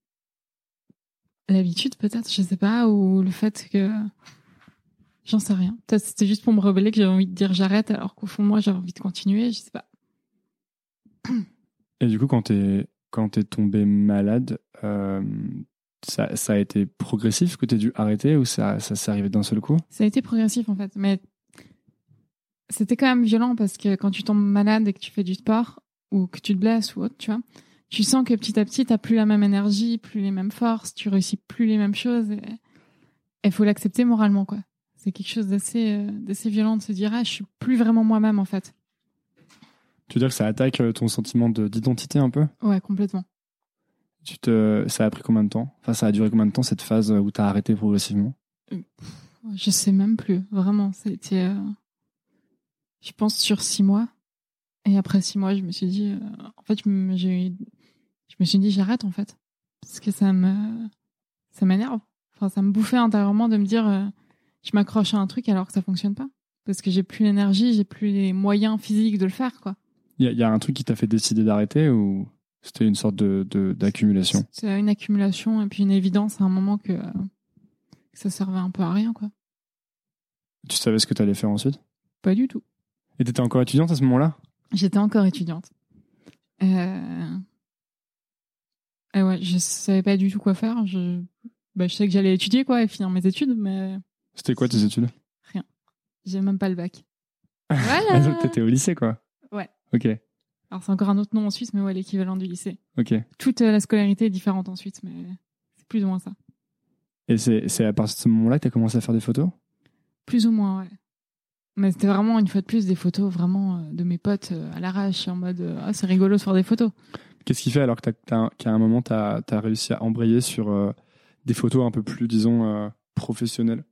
L'habitude, peut-être, je sais pas, ou le fait que... J'en sais rien. Peut-être c'était juste pour me rebeller que j'avais envie de dire j'arrête, alors qu'au fond, moi, j'avais envie de continuer, je sais pas. Et du coup, quand t'es, quand t'es tombé malade, euh, ça, ça a été progressif que t'aies dû arrêter ou ça, ça s'est arrivé d'un seul coup? Ça a été progressif, en fait, mais c'était quand même violent parce que quand tu tombes malade et que tu fais du sport, ou que tu te blesses ou autre, tu vois, tu sens que petit à petit, t'as plus la même énergie, plus les mêmes forces, tu réussis plus les mêmes choses. Et il faut l'accepter moralement, quoi. C'est quelque chose d'assez, euh, d'assez violent de se dire, ah, je suis plus vraiment moi-même, en fait. Tu veux dire que ça attaque ton sentiment de, d'identité un peu? Ouais, complètement. Tu te, ça a pris combien de temps? Enfin, ça a duré combien de temps, cette phase où t'as arrêté progressivement? Je sais même plus, vraiment. C'était, euh, je pense, sur six mois. Et après six mois, je me suis dit, euh, en fait, je me, j'ai, je me suis dit, j'arrête, en fait. Parce que ça me, ça m'énerve. Enfin, ça me bouffait intérieurement de me dire, euh, je m'accroche à un truc alors que ça fonctionne pas. Parce que j'ai plus l'énergie, j'ai plus les moyens physiques de le faire, quoi. Il y, y a un truc qui t'a fait décider d'arrêter ou c'était une sorte de, de, d'accumulation? C'est une accumulation et puis une évidence à un moment que, euh, que ça servait un peu à rien, quoi. Tu savais ce que t'allais faire ensuite? Pas du tout. Et t'étais encore étudiante à ce moment-là? J'étais encore étudiante. Euh... Et ouais, je savais pas du tout quoi faire. Je, bah, je sais que j'allais étudier, quoi, et finir mes études, mais... C'était quoi tes études? Rien. J'ai même pas le bac. Voilà. T'étais au lycée, quoi? Ouais. Ok. Alors, c'est encore un autre nom en Suisse, mais ouais, l'équivalent du lycée. Ok. Toute euh, la scolarité est différente en Suisse, mais c'est plus ou moins ça. Et c'est, c'est à partir de ce moment-là que t'as commencé à faire des photos? Plus ou moins, ouais. Mais c'était vraiment, une fois de plus, des photos vraiment euh, de mes potes euh, à l'arrache, en mode euh, ah, c'est rigolo de faire des photos. Qu'est-ce qui fait alors que t'as, t'as, qu'à un moment, t'as, t'as réussi à embrayer sur euh, des photos un peu plus, disons, euh, professionnelles?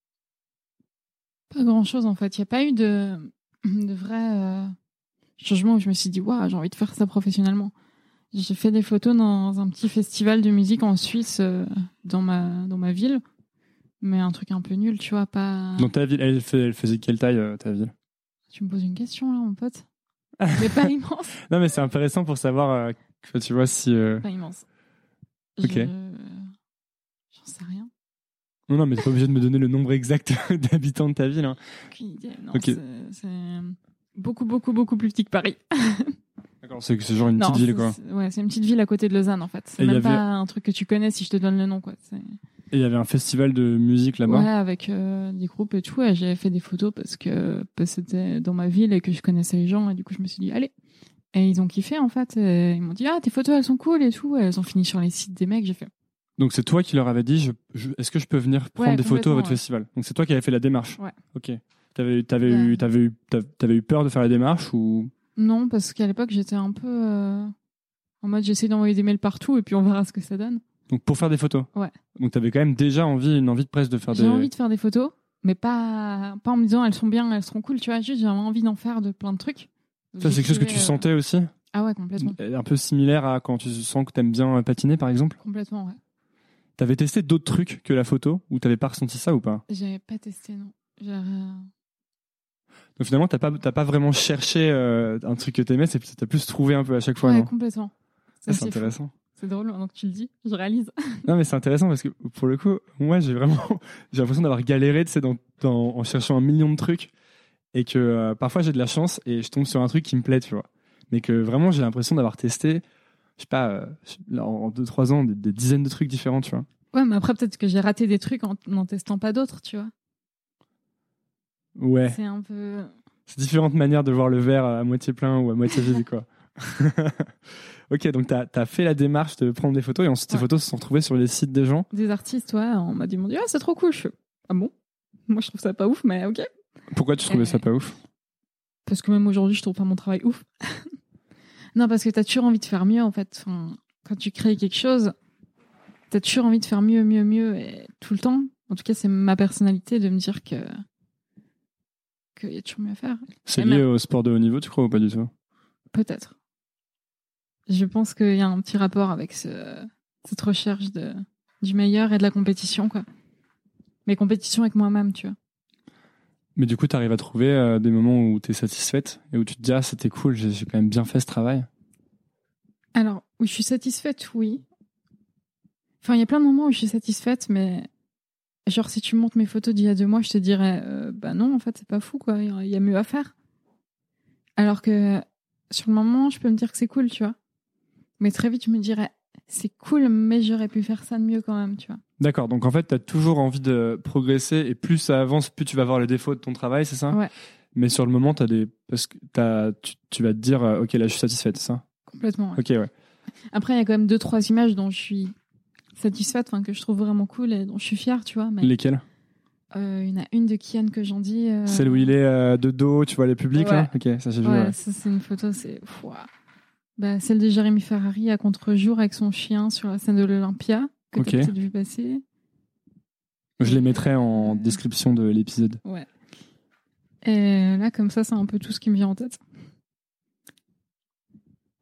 Pas grand-chose, en fait. Il n'y a pas eu de, de vrai euh, changement où je me suis dit, waouh, j'ai envie de faire ça professionnellement. J'ai fait des photos dans un petit festival de musique en Suisse, euh, dans ma, dans ma ville. Mais un truc un peu nul, tu vois, pas... Dans ta ville, elle, fait, elle faisait quelle taille, euh, ta ville? Tu me poses une question, là, mon pote? Mais pas immense. Non, mais c'est intéressant pour savoir, euh, que, tu vois, si... Euh... Pas immense. Ok. Je... J'en sais rien. Non, non, mais t'es pas obligé de me donner le nombre exact d'habitants de ta ville. Hein. Aucune idée. Non, Ok. c'est, c'est beaucoup, beaucoup, beaucoup plus petit que Paris. D'accord, c'est, c'est genre une non, petite ville, c'est, quoi. C'est, ouais, c'est une petite ville à côté de Lausanne, en fait. C'est Et même y avait... pas un truc que tu connais si je te donne le nom, quoi. C'est... Et il y avait un festival de musique là-bas? Ouais, avec euh, des groupes et tout. Et j'avais fait des photos parce que, parce que c'était dans ma ville et que je connaissais les gens. Et du coup, je me suis dit, allez. Et ils ont kiffé, en fait. Et ils m'ont dit, ah, tes photos, elles sont cool et tout. Et elles ont fini sur les sites des mecs. J'ai fait. Donc c'est toi qui leur avais dit, je, je, est-ce que je peux venir prendre Ouais, des photos à votre ouais. festival? Donc c'est toi qui avais fait la démarche? Ouais. Ok. T'avais, t'avais, Ouais. eu, t'avais, eu, t'avais eu peur de faire la démarche ou? Non, parce qu'à l'époque, j'étais un peu euh, en mode, j'essaie d'envoyer des mails partout et puis on verra ce que ça donne. Donc pour faire des photos? Ouais. Donc t'avais quand même déjà envie, une envie de presse de faire J'ai des... envie de faire des photos, mais pas, pas en me disant elles sont bien, elles seront cool, tu vois. Juste, j'ai envie d'en faire de plein de trucs. Donc, Ça, c'est quelque chose que tu euh... sentais aussi? Ah ouais, complètement. Un peu similaire à quand tu sens que t'aimes bien patiner, par exemple? Complètement, ouais. T'avais testé d'autres trucs que la photo ou t'avais pas ressenti ça ou pas? J'avais pas testé, non. J'ai... Donc finalement, t'as pas, t'as pas vraiment cherché euh, un truc que t'aimais, c'est, t'as plus trouvé un peu à chaque fois, ouais, non? complètement. Ça, c'est intéressant. Fou. C'est drôle, maintenant que tu le dis, je réalise. Non, mais c'est intéressant parce que pour le coup, moi, j'ai vraiment, j'ai l'impression d'avoir galéré, tu sais, dans, dans, en cherchant un million de trucs et que euh, parfois j'ai de la chance et je tombe sur un truc qui me plaît, tu vois. Mais que vraiment, j'ai l'impression d'avoir testé, je sais pas, euh, en deux trois ans, des, des dizaines de trucs différents, tu vois. Ouais, mais après, peut-être que j'ai raté des trucs en n'en testant pas d'autres, tu vois. Ouais. C'est un peu... C'est différentes manières de voir le verre à moitié plein ou à moitié vide, quoi. Ok, donc t'as, t'as fait la démarche de prendre des photos et ensuite ouais. Tes photos se sont retrouvées sur les sites des gens. Des artistes, ouais, on m'a dit, m'ont dit, ah, c'est trop cool. Je fais, ah bon? Moi, je trouve ça pas ouf, mais ok. Pourquoi tu trouvais et... ça pas ouf? Parce que même aujourd'hui, je trouve pas mon travail ouf. Non, parce que t'as toujours envie de faire mieux, en fait. Enfin, quand tu crées quelque chose, t'as toujours envie de faire mieux, mieux, mieux, et tout le temps. En tout cas, c'est ma personnalité de me dire que qu'il y a toujours mieux à faire. C'est et lié même... au sport de haut niveau, tu crois, ou pas du tout? Peut-être. Je pense qu'il y a un petit rapport avec ce, cette recherche de, du meilleur et de la compétition, quoi. Mais compétition avec moi-même, tu vois. Mais du coup, tu arrives à trouver euh, des moments où tu es satisfaite et où tu te dis, ah, c'était cool, j'ai, j'ai quand même bien fait ce travail? Alors, où je suis satisfaite, oui. Enfin, il y a plein de moments où je suis satisfaite, mais genre, si tu montres mes photos d'il y a deux mois, je te dirais, euh, bah non, en fait, c'est pas fou, quoi. Il y a mieux à faire. Alors que sur le moment, je peux me dire que c'est cool, tu vois. Mais très vite, je me dirais, c'est cool, mais j'aurais pu faire ça de mieux quand même, tu vois. D'accord, donc en fait, tu as toujours envie de progresser et plus ça avance, plus tu vas voir les défauts de ton travail, c'est ça? Ouais. Mais sur le moment, t'as des... Parce que t'as... Tu, tu vas te dire, euh, ok, là, je suis satisfaite, c'est ça? Complètement, ouais. Ok, ouais. Après, il y a quand même deux, trois images dont je suis satisfaite, enfin, que je trouve vraiment cool et dont je suis fière, tu vois. Mais... Lesquelles? Euh, il y en a une de Kian que j'en dis. Euh... Celle où il est euh, de dos, tu vois les publics, ouais. là? Ok, ça j'ai vu, ouais. ouais. Ça, c'est une photo, c'est... Ouah. Bah, celle de Jérémy Ferrari à contre-jour avec son chien sur la scène de l'Olympia, que okay. t'as peut-être vu passer. Je les mettrai en description de l'épisode. Ouais. Et là, comme ça, c'est un peu tout ce qui me vient en tête.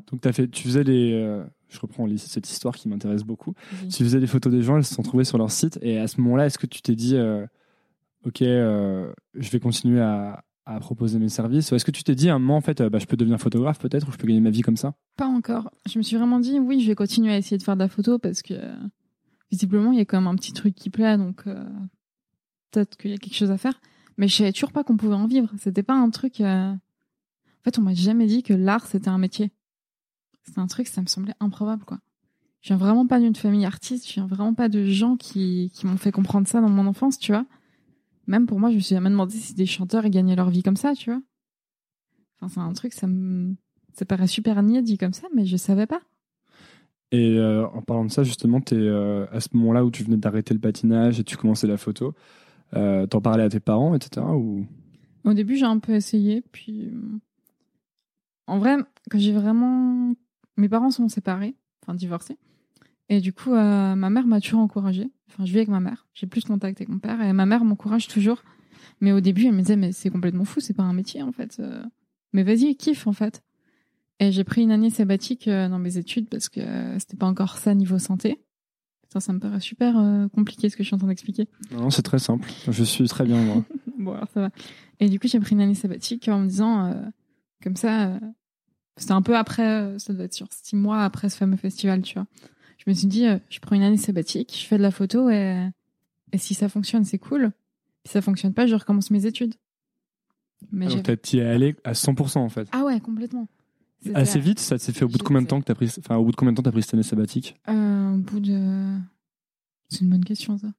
Donc t'as fait, tu faisais des, euh, je reprends cette histoire qui m'intéresse beaucoup. Oui. Tu faisais des photos des gens, elles se sont trouvées sur leur site, et à ce moment-là, est-ce que tu t'es dit, euh, ok, euh, je vais continuer à, à proposer mes services, ou est-ce que tu t'es dit à un moment, en fait, euh, bah, je peux devenir photographe peut-être, ou je peux gagner ma vie comme ça? Pas encore. Je me suis vraiment dit, oui, je vais continuer à essayer de faire de la photo parce que euh, visiblement, il y a quand même un petit truc qui plaît, donc euh, peut-être qu'il y a quelque chose à faire. Mais je savais toujours pas qu'on pouvait en vivre. C'était pas un truc. Euh... En fait, on m'a jamais dit que l'art c'était un métier. C'était un truc, ça me semblait improbable, quoi. Je viens vraiment pas d'une famille artiste. Je viens vraiment pas de gens qui qui m'ont fait comprendre ça dans mon enfance, tu vois. Même pour moi, je me suis jamais demandé si des chanteurs ils gagnaient leur vie comme ça, tu vois. Enfin, c'est un truc, ça me ça paraît super niais dit comme ça, mais je savais pas. Et euh, en parlant de ça, justement, t'es euh, à ce moment-là où tu venais d'arrêter le patinage et tu commençais la photo. Euh, t'en parlais à tes parents, et cetera. Ou... Au début, j'ai un peu essayé, puis euh, en vrai, quand j'ai vraiment, mes parents sont séparés, enfin divorcés, et du coup, euh, ma mère m'a toujours encouragée. Enfin, je vis avec ma mère, j'ai plus de contact avec mon père, et ma mère m'encourage toujours. Mais au début, elle me disait, mais c'est complètement fou, c'est pas un métier en fait. Euh, mais vas-y, kiffe en fait. Et j'ai pris une année sabbatique euh, dans mes études parce que euh, c'était pas encore ça niveau santé. Putain, ça me paraît super euh, compliqué ce que je suis en train d'expliquer. Non, c'est très simple. Je suis très bien, moi. Bon, alors ça va. Et du coup, j'ai pris une année sabbatique en me disant, euh, comme ça, euh, c'était un peu après, euh, ça doit être sur six mois après ce fameux festival, tu vois. Je me suis dit, euh, je prends une année sabbatique, je fais de la photo et, et si ça fonctionne, c'est cool. Si ça fonctionne pas, je recommence mes études. Mais Alors, j'avais- t'y es allé à cent pour cent, en fait. Ah ouais, complètement. C'était Assez à- vite, ça s'est fait au bout de combien de temps que t'as pris, enfin, au bout de combien de temps t'as pris cette année sabbatique? Euh, au bout de... C'est une bonne question, ça.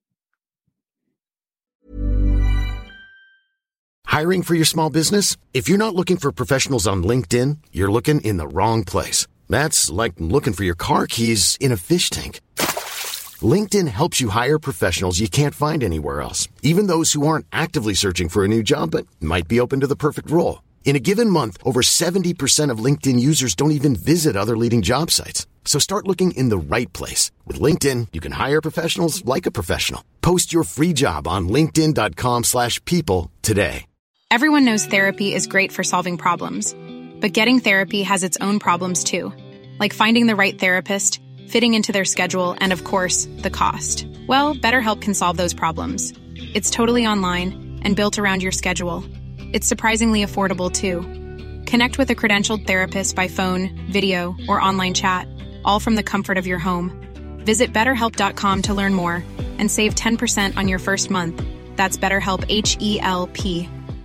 Hiring for your small business? If you're not looking for professionals on LinkedIn, you're looking in the wrong place. That's like looking for your car keys in a fish tank. LinkedIn helps you hire professionals you can't find anywhere else, even those who aren't actively searching for a new job but might be open to the perfect role. In a given month, over seventy percent of LinkedIn users don't even visit other leading job sites. So start looking in the right place. With LinkedIn, you can hire professionals like a professional. Post your free job on linkedin.com slash people today. Everyone knows therapy is great for solving problems. But getting therapy has its own problems too. Like finding the right therapist, fitting into their schedule, and of course, the cost. Well, BetterHelp can solve those problems. It's totally online and built around your schedule. It's surprisingly affordable too. Connect with a credentialed therapist by phone, video, or online chat, all from the comfort of your home. Visit better help dot com to learn more and save ten percent on your first month. That's BetterHelp, H E L P.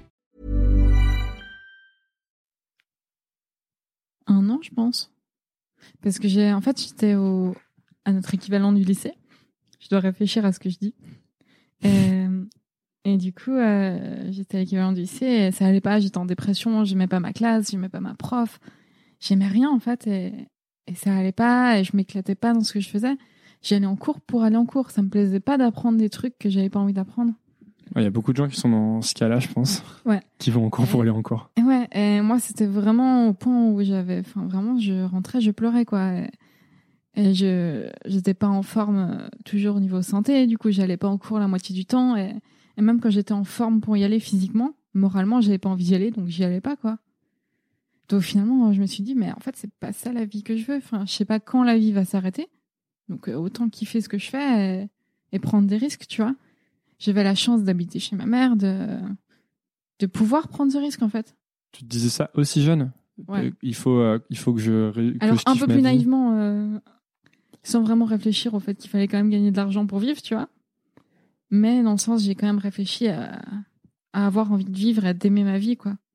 Un an, je pense. Parce que j'ai, en fait, j'étais au, à notre équivalent du lycée. Je dois réfléchir à ce que je dis. Et, et du coup, euh, j'étais à l'équivalent du lycée et ça allait pas. J'étais en dépression, j'aimais pas ma classe, j'aimais pas ma prof. J'aimais rien, en fait, et, et ça allait pas, et je m'éclatais pas dans ce que je faisais. J'allais en cours pour aller en cours. Ça me plaisait pas d'apprendre des trucs que j'avais pas envie d'apprendre. Il y a beaucoup de gens qui sont dans ce cas-là, je pense. Ouais. Qui vont en cours pour aller en cours. Et ouais, et moi, c'était vraiment au point où j'avais, enfin, vraiment, je rentrais, je pleurais, quoi. Et, et je, j'étais pas en forme euh, toujours au niveau santé. Du coup, j'allais pas en cours la moitié du temps. Et, et même quand j'étais en forme pour y aller physiquement, moralement, j'avais pas envie d'y aller, donc j'y allais pas, quoi. Donc finalement, je me suis dit, mais en fait, c'est pas ça la vie que je veux. Enfin, je sais pas quand la vie va s'arrêter. Donc, euh, autant kiffer ce que je fais et, et prendre des risques, tu vois. J'avais la chance d'habiter chez ma mère, de, de pouvoir prendre ce risque, en fait. Tu te disais ça aussi jeune? Ouais. Euh, il faut, euh, il faut que je. Que Alors, je un kiffe peu ma plus vie. naïvement, euh, sans vraiment réfléchir au fait qu'il fallait quand même gagner de l'argent pour vivre, tu vois. Mais dans le sens, j'ai quand même réfléchi à, à avoir envie de vivre et d'aimer ma vie, quoi.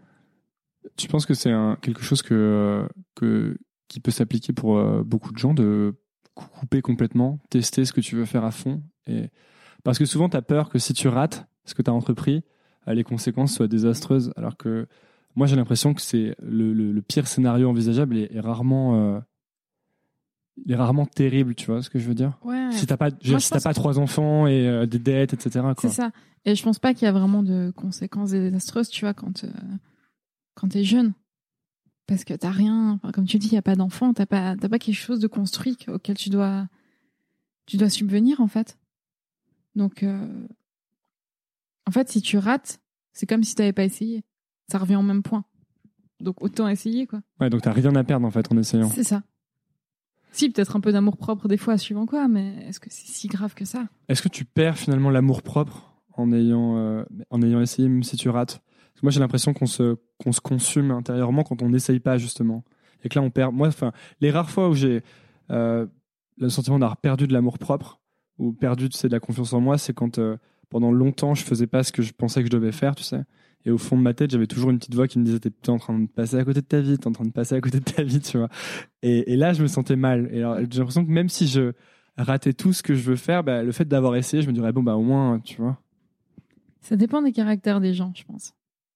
Tu penses que c'est un, quelque chose que, euh, que, qui peut s'appliquer pour euh, beaucoup de gens, de couper complètement, tester ce que tu veux faire à fond et... Parce que souvent, tu as peur que si tu rates ce que tu as entrepris, les conséquences soient désastreuses. Alors que moi, j'ai l'impression que c'est le, le, le pire scénario envisageable est, est rarement, euh, il est rarement terrible, tu vois ce que je veux dire? Ouais. Si t'as pas, Moi, si je t'as pense pas trois enfants et euh, des dettes, et cetera. Quoi. C'est ça. Et je pense pas qu'il y a vraiment de conséquences désastreuses, tu vois, quand, euh, quand t'es jeune. Parce que t'as rien, enfin, comme tu dis, il y a pas d'enfant, t'as pas, t'as pas quelque chose de construit auquel tu dois, tu dois subvenir, en fait. Donc, euh, en fait, si tu rates, c'est comme si tu n'avais pas essayé. Ça revient au même point. Donc autant essayer, quoi. Ouais, donc t'as rien à perdre en fait en essayant. C'est ça. Si, peut-être un peu d'amour-propre des fois, suivant quoi, mais est-ce que c'est si grave que ça ? Est-ce que tu perds finalement l'amour-propre en ayant, euh, en ayant essayé, même si tu rates ? Parce que moi, j'ai l'impression qu'on se, qu'on se consume intérieurement quand on n'essaye pas, justement. Et que là, on perd. Moi, enfin, les rares fois où j'ai euh, le sentiment d'avoir perdu de l'amour-propre ou perdu, tu sais, de la confiance en moi, c'est quand euh, pendant longtemps, je faisais pas ce que je pensais que je devais faire, tu sais. Et au fond de ma tête, j'avais toujours une petite voix qui me disait « T'es en train de passer à côté de ta vie, t'es en train de passer à côté de ta vie, tu vois. » Et, et là, je me sentais mal. Et alors, j'ai l'impression que même si je ratais tout ce que je veux faire, bah, le fait d'avoir essayé, je me dirais « Bon, bah au moins, tu vois. » Ça dépend des caractères des gens, je pense.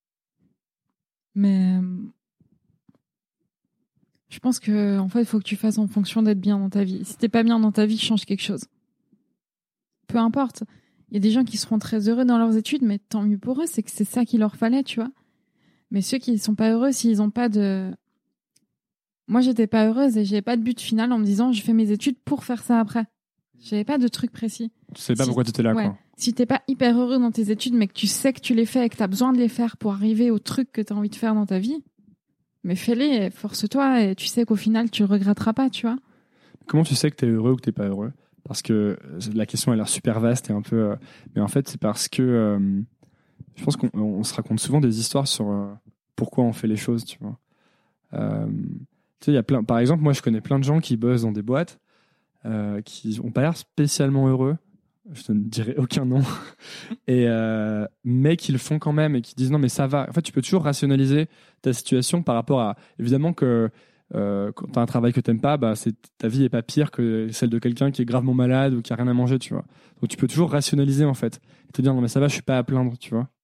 Mais je pense que en fait, il faut que tu fasses en fonction d'être bien dans ta vie. Si t'es pas bien dans ta vie, change quelque chose. Peu importe. Il y a des gens qui seront très heureux dans leurs études, mais tant mieux pour eux, c'est que c'est ça qu'il leur fallait, tu vois. Mais ceux qui ne sont pas heureux, s'ils n'ont pas de... Moi, j'étais pas heureuse et j'avais pas de but final en me disant je fais mes études pour faire ça après. J'avais pas de truc précis. Tu sais pas si... pourquoi tu étais là, ouais. quoi. Si t'es pas hyper heureux dans tes études, mais que tu sais que tu les fais et que t'as besoin de les faire pour arriver au truc que t'as envie de faire dans ta vie, mais fais-les, force-toi et tu sais qu'au final, tu le regretteras pas, tu vois. Comment tu sais que t'es heureux ou que t'es pas heureux ? Parce que la question a l'air super vaste et un peu... Euh, mais en fait, c'est parce que... Euh, je pense qu'on on se raconte souvent des histoires sur euh, pourquoi on fait les choses, tu vois. Euh, tu sais, il y a plein... Par exemple, moi, je connais plein de gens qui bossent dans des boîtes euh, qui ont pas l'air spécialement heureux. Je ne dirai aucun nom. et, euh, mais qui le font quand même et qui disent non, mais ça va. En fait, tu peux toujours rationaliser ta situation par rapport à... Évidemment que... Euh, quand tu as un travail que tu n'aimes pas, bah, c'est, ta vie n'est pas pire que celle de quelqu'un qui est gravement malade ou qui n'a rien à manger, tu vois. Donc tu peux toujours rationaliser en fait. Et te dire non mais ça va, je suis pas à plaindre, tu vois.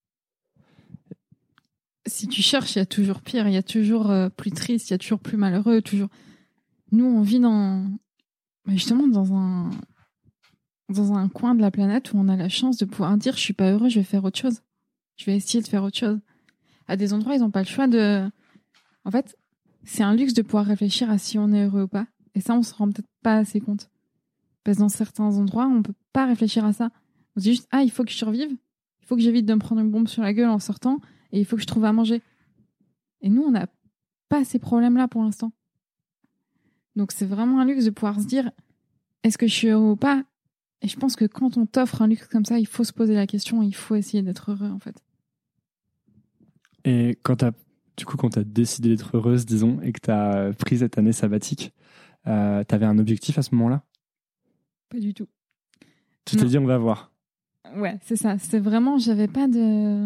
Si tu cherches, il y a toujours pire, il y a toujours euh, plus triste, il y a toujours plus malheureux, toujours. Nous, on vit dans... justement dans un... dans un coin de la planète où on a la chance de pouvoir dire je suis pas heureux, je vais faire autre chose. Je vais essayer de faire autre chose. À des endroits, ils n'ont pas le choix de... En fait... C'est un luxe de pouvoir réfléchir à si on est heureux ou pas. Et ça, on se rend peut-être pas assez compte. Parce que dans certains endroits, on peut pas réfléchir à ça. On se dit juste, ah, il faut que je survive. Il faut que j'évite de me prendre une bombe sur la gueule en sortant. Et il faut que je trouve à manger. Et nous, on n'a pas ces problèmes-là pour l'instant. Donc, c'est vraiment un luxe de pouvoir se dire, est-ce que je suis heureux ou pas ? Et je pense que quand on t'offre un luxe comme ça, il faut se poser la question. Il faut essayer d'être heureux, en fait. Et quand t'as Du coup, quand tu as décidé d'être heureuse, disons, et que tu as pris cette année sabbatique, euh, tu avais un objectif à ce moment-là ? Pas du tout. Tu t'es dit, on va voir. Ouais, c'est ça. C'est vraiment, j'avais pas de...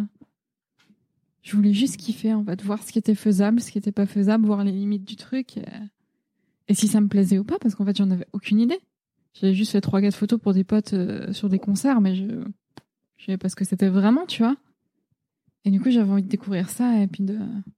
Je voulais juste kiffer, en fait, voir ce qui était faisable, ce qui était pas faisable, voir les limites du truc. Et, et si ça me plaisait ou pas, parce qu'en fait, j'en avais aucune idée. J'avais juste fait trois quatre photos pour des potes euh, sur des concerts, mais je... je savais pas ce que c'était vraiment, tu vois. Et du coup, j'avais envie de découvrir ça et puis de...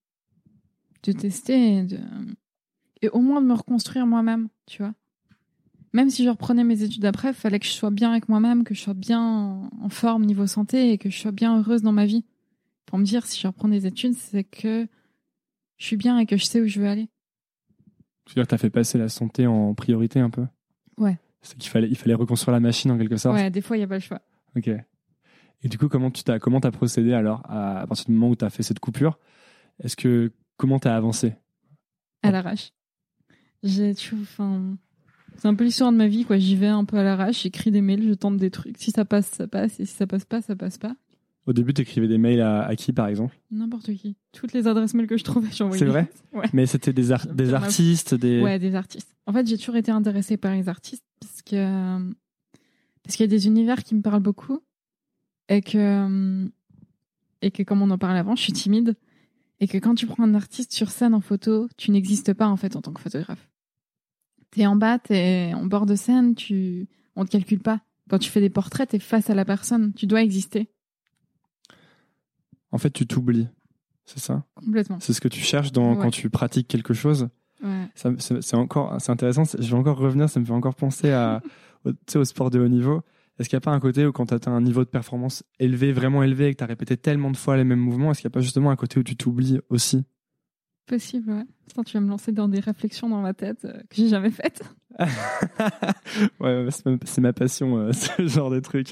de tester et, de... et au moins de me reconstruire moi-même, tu vois. Même si je reprenais mes études après, il fallait que je sois bien avec moi-même, que je sois bien en forme niveau santé et que je sois bien heureuse dans ma vie. Pour me dire, si je reprends des études, c'est que je suis bien et que je sais où je veux aller. Tu veux dire que tu as fait passer la santé en priorité un peu ? Ouais. C'est qu'il fallait, il fallait reconstruire la machine en quelque sorte ? Ouais, des fois, il n'y a pas le choix. Ok. Et du coup, comment tu t'as, comment t'as procédé alors à, à partir du moment où tu as fait cette coupure ? Est-ce que Comment t'as avancé ? À l'arrache. J'ai, enfin, c'est un peu l'histoire de ma vie, quoi. J'y vais un peu à l'arrache, j'écris des mails, je tente des trucs. Si ça passe, ça passe. Et si ça passe pas, ça passe pas. Au début, t'écrivais des mails à, à qui, par exemple ? N'importe qui. Toutes les adresses mails que je trouvais, j'envoyais. C'est vrai ? Ouais. Mais c'était des, ar- des artistes, des... Ouais, des artistes. En fait, j'ai toujours été intéressée par les artistes parce que parce qu'il y a des univers qui me parlent beaucoup et que et que comme on en parlait avant, je suis timide. Et que quand tu prends un artiste sur scène en photo, tu n'existes pas en fait en tant que photographe. T'es en bas, t'es en bord de scène, tu... on te calcule pas. Quand tu fais des portraits, t'es face à la personne, tu dois exister. En fait, tu t'oublies, c'est ça ? Complètement. C'est ce que tu cherches dans, ouais. quand tu pratiques quelque chose. Ouais. Ça, c'est, c'est, encore, c'est intéressant, je vais encore revenir, ça me fait encore penser à, au, tu sais, au sport de haut niveau. Est-ce qu'il n'y a pas un côté où quand tu as un niveau de performance élevé, vraiment élevé, et que tu as répété tellement de fois les mêmes mouvements, est-ce qu'il n'y a pas justement un côté où tu t'oublies aussi ? Possible, ouais. Attends, tu vas me lancer dans des réflexions dans ma tête euh, que j'ai jamais faites. Ouais, c'est ma, c'est ma passion, euh, ce genre de truc.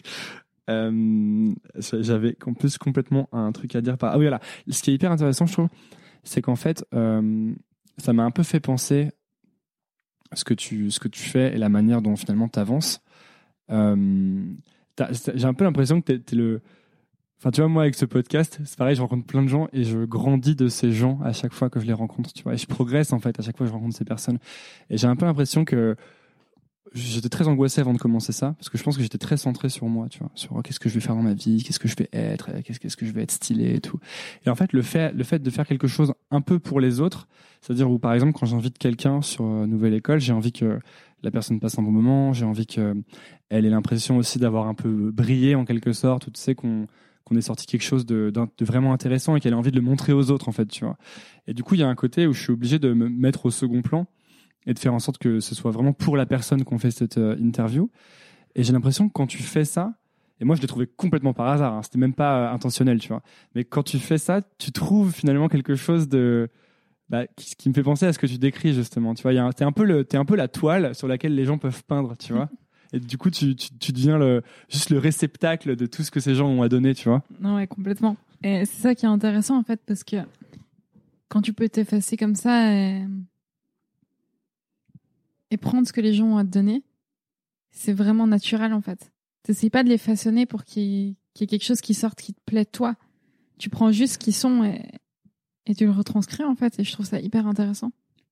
Euh, j'avais en plus complètement un truc à dire par... Ah oui, voilà. Ce qui est hyper intéressant, je trouve, c'est qu'en fait, euh, ça m'a un peu fait penser à ce que tu, ce que tu fais et la manière dont finalement tu avances. Euh, j'ai un peu l'impression que tu es le... Enfin, tu vois, moi, avec ce podcast, c'est pareil, je rencontre plein de gens et je grandis de ces gens à chaque fois que je les rencontre, tu vois. Et je progresse, en fait, à chaque fois que je rencontre ces personnes. Et j'ai un peu l'impression que j'étais très angoissé avant de commencer ça, parce que je pense que j'étais très centré sur moi, tu vois, sur oh, qu'est-ce que je vais faire dans ma vie, qu'est-ce que je vais être, qu'est-ce, qu'est-ce que je vais être stylé et tout. Et en fait, le fait, le fait de faire quelque chose un peu pour les autres, c'est-à-dire où, par exemple, quand j'invite quelqu'un sur Nouvelle École, j'ai envie que la personne passe un bon moment, j'ai envie qu'elle ait l'impression aussi d'avoir un peu brillé en quelque sorte, ou tu sais, qu'on, qu'on ait sorti quelque chose de, de vraiment intéressant et qu'elle ait envie de le montrer aux autres, en fait, tu vois. Et du coup, il y a un côté où je suis obligé de me mettre au second plan et de faire en sorte que ce soit vraiment pour la personne qu'on fait cette euh, interview. Et j'ai l'impression que quand tu fais ça, et moi je l'ai trouvé complètement par hasard, hein, c'était même pas euh, intentionnel, tu vois, mais quand tu fais ça, tu trouves finalement quelque chose de bah, qui, qui me fait penser à ce que tu décris justement, tu vois, y a un, t'es un peu le, t'es un peu la toile sur laquelle les gens peuvent peindre, tu vois. Et du coup, tu, tu, tu deviens le, juste le réceptacle de tout ce que ces gens ont à donner, tu vois. Non, ouais, complètement. Et c'est ça qui est intéressant en fait, parce que quand tu peux t'effacer comme ça et et prendre ce que les gens ont à te donner, c'est vraiment naturel en fait. T'essayes pas de les façonner pour qu'il y, ait, qu'il y ait quelque chose qui sorte, qui te plaît toi. Tu prends juste ce qu'ils sont et, et tu le retranscris en fait, et je trouve ça hyper intéressant.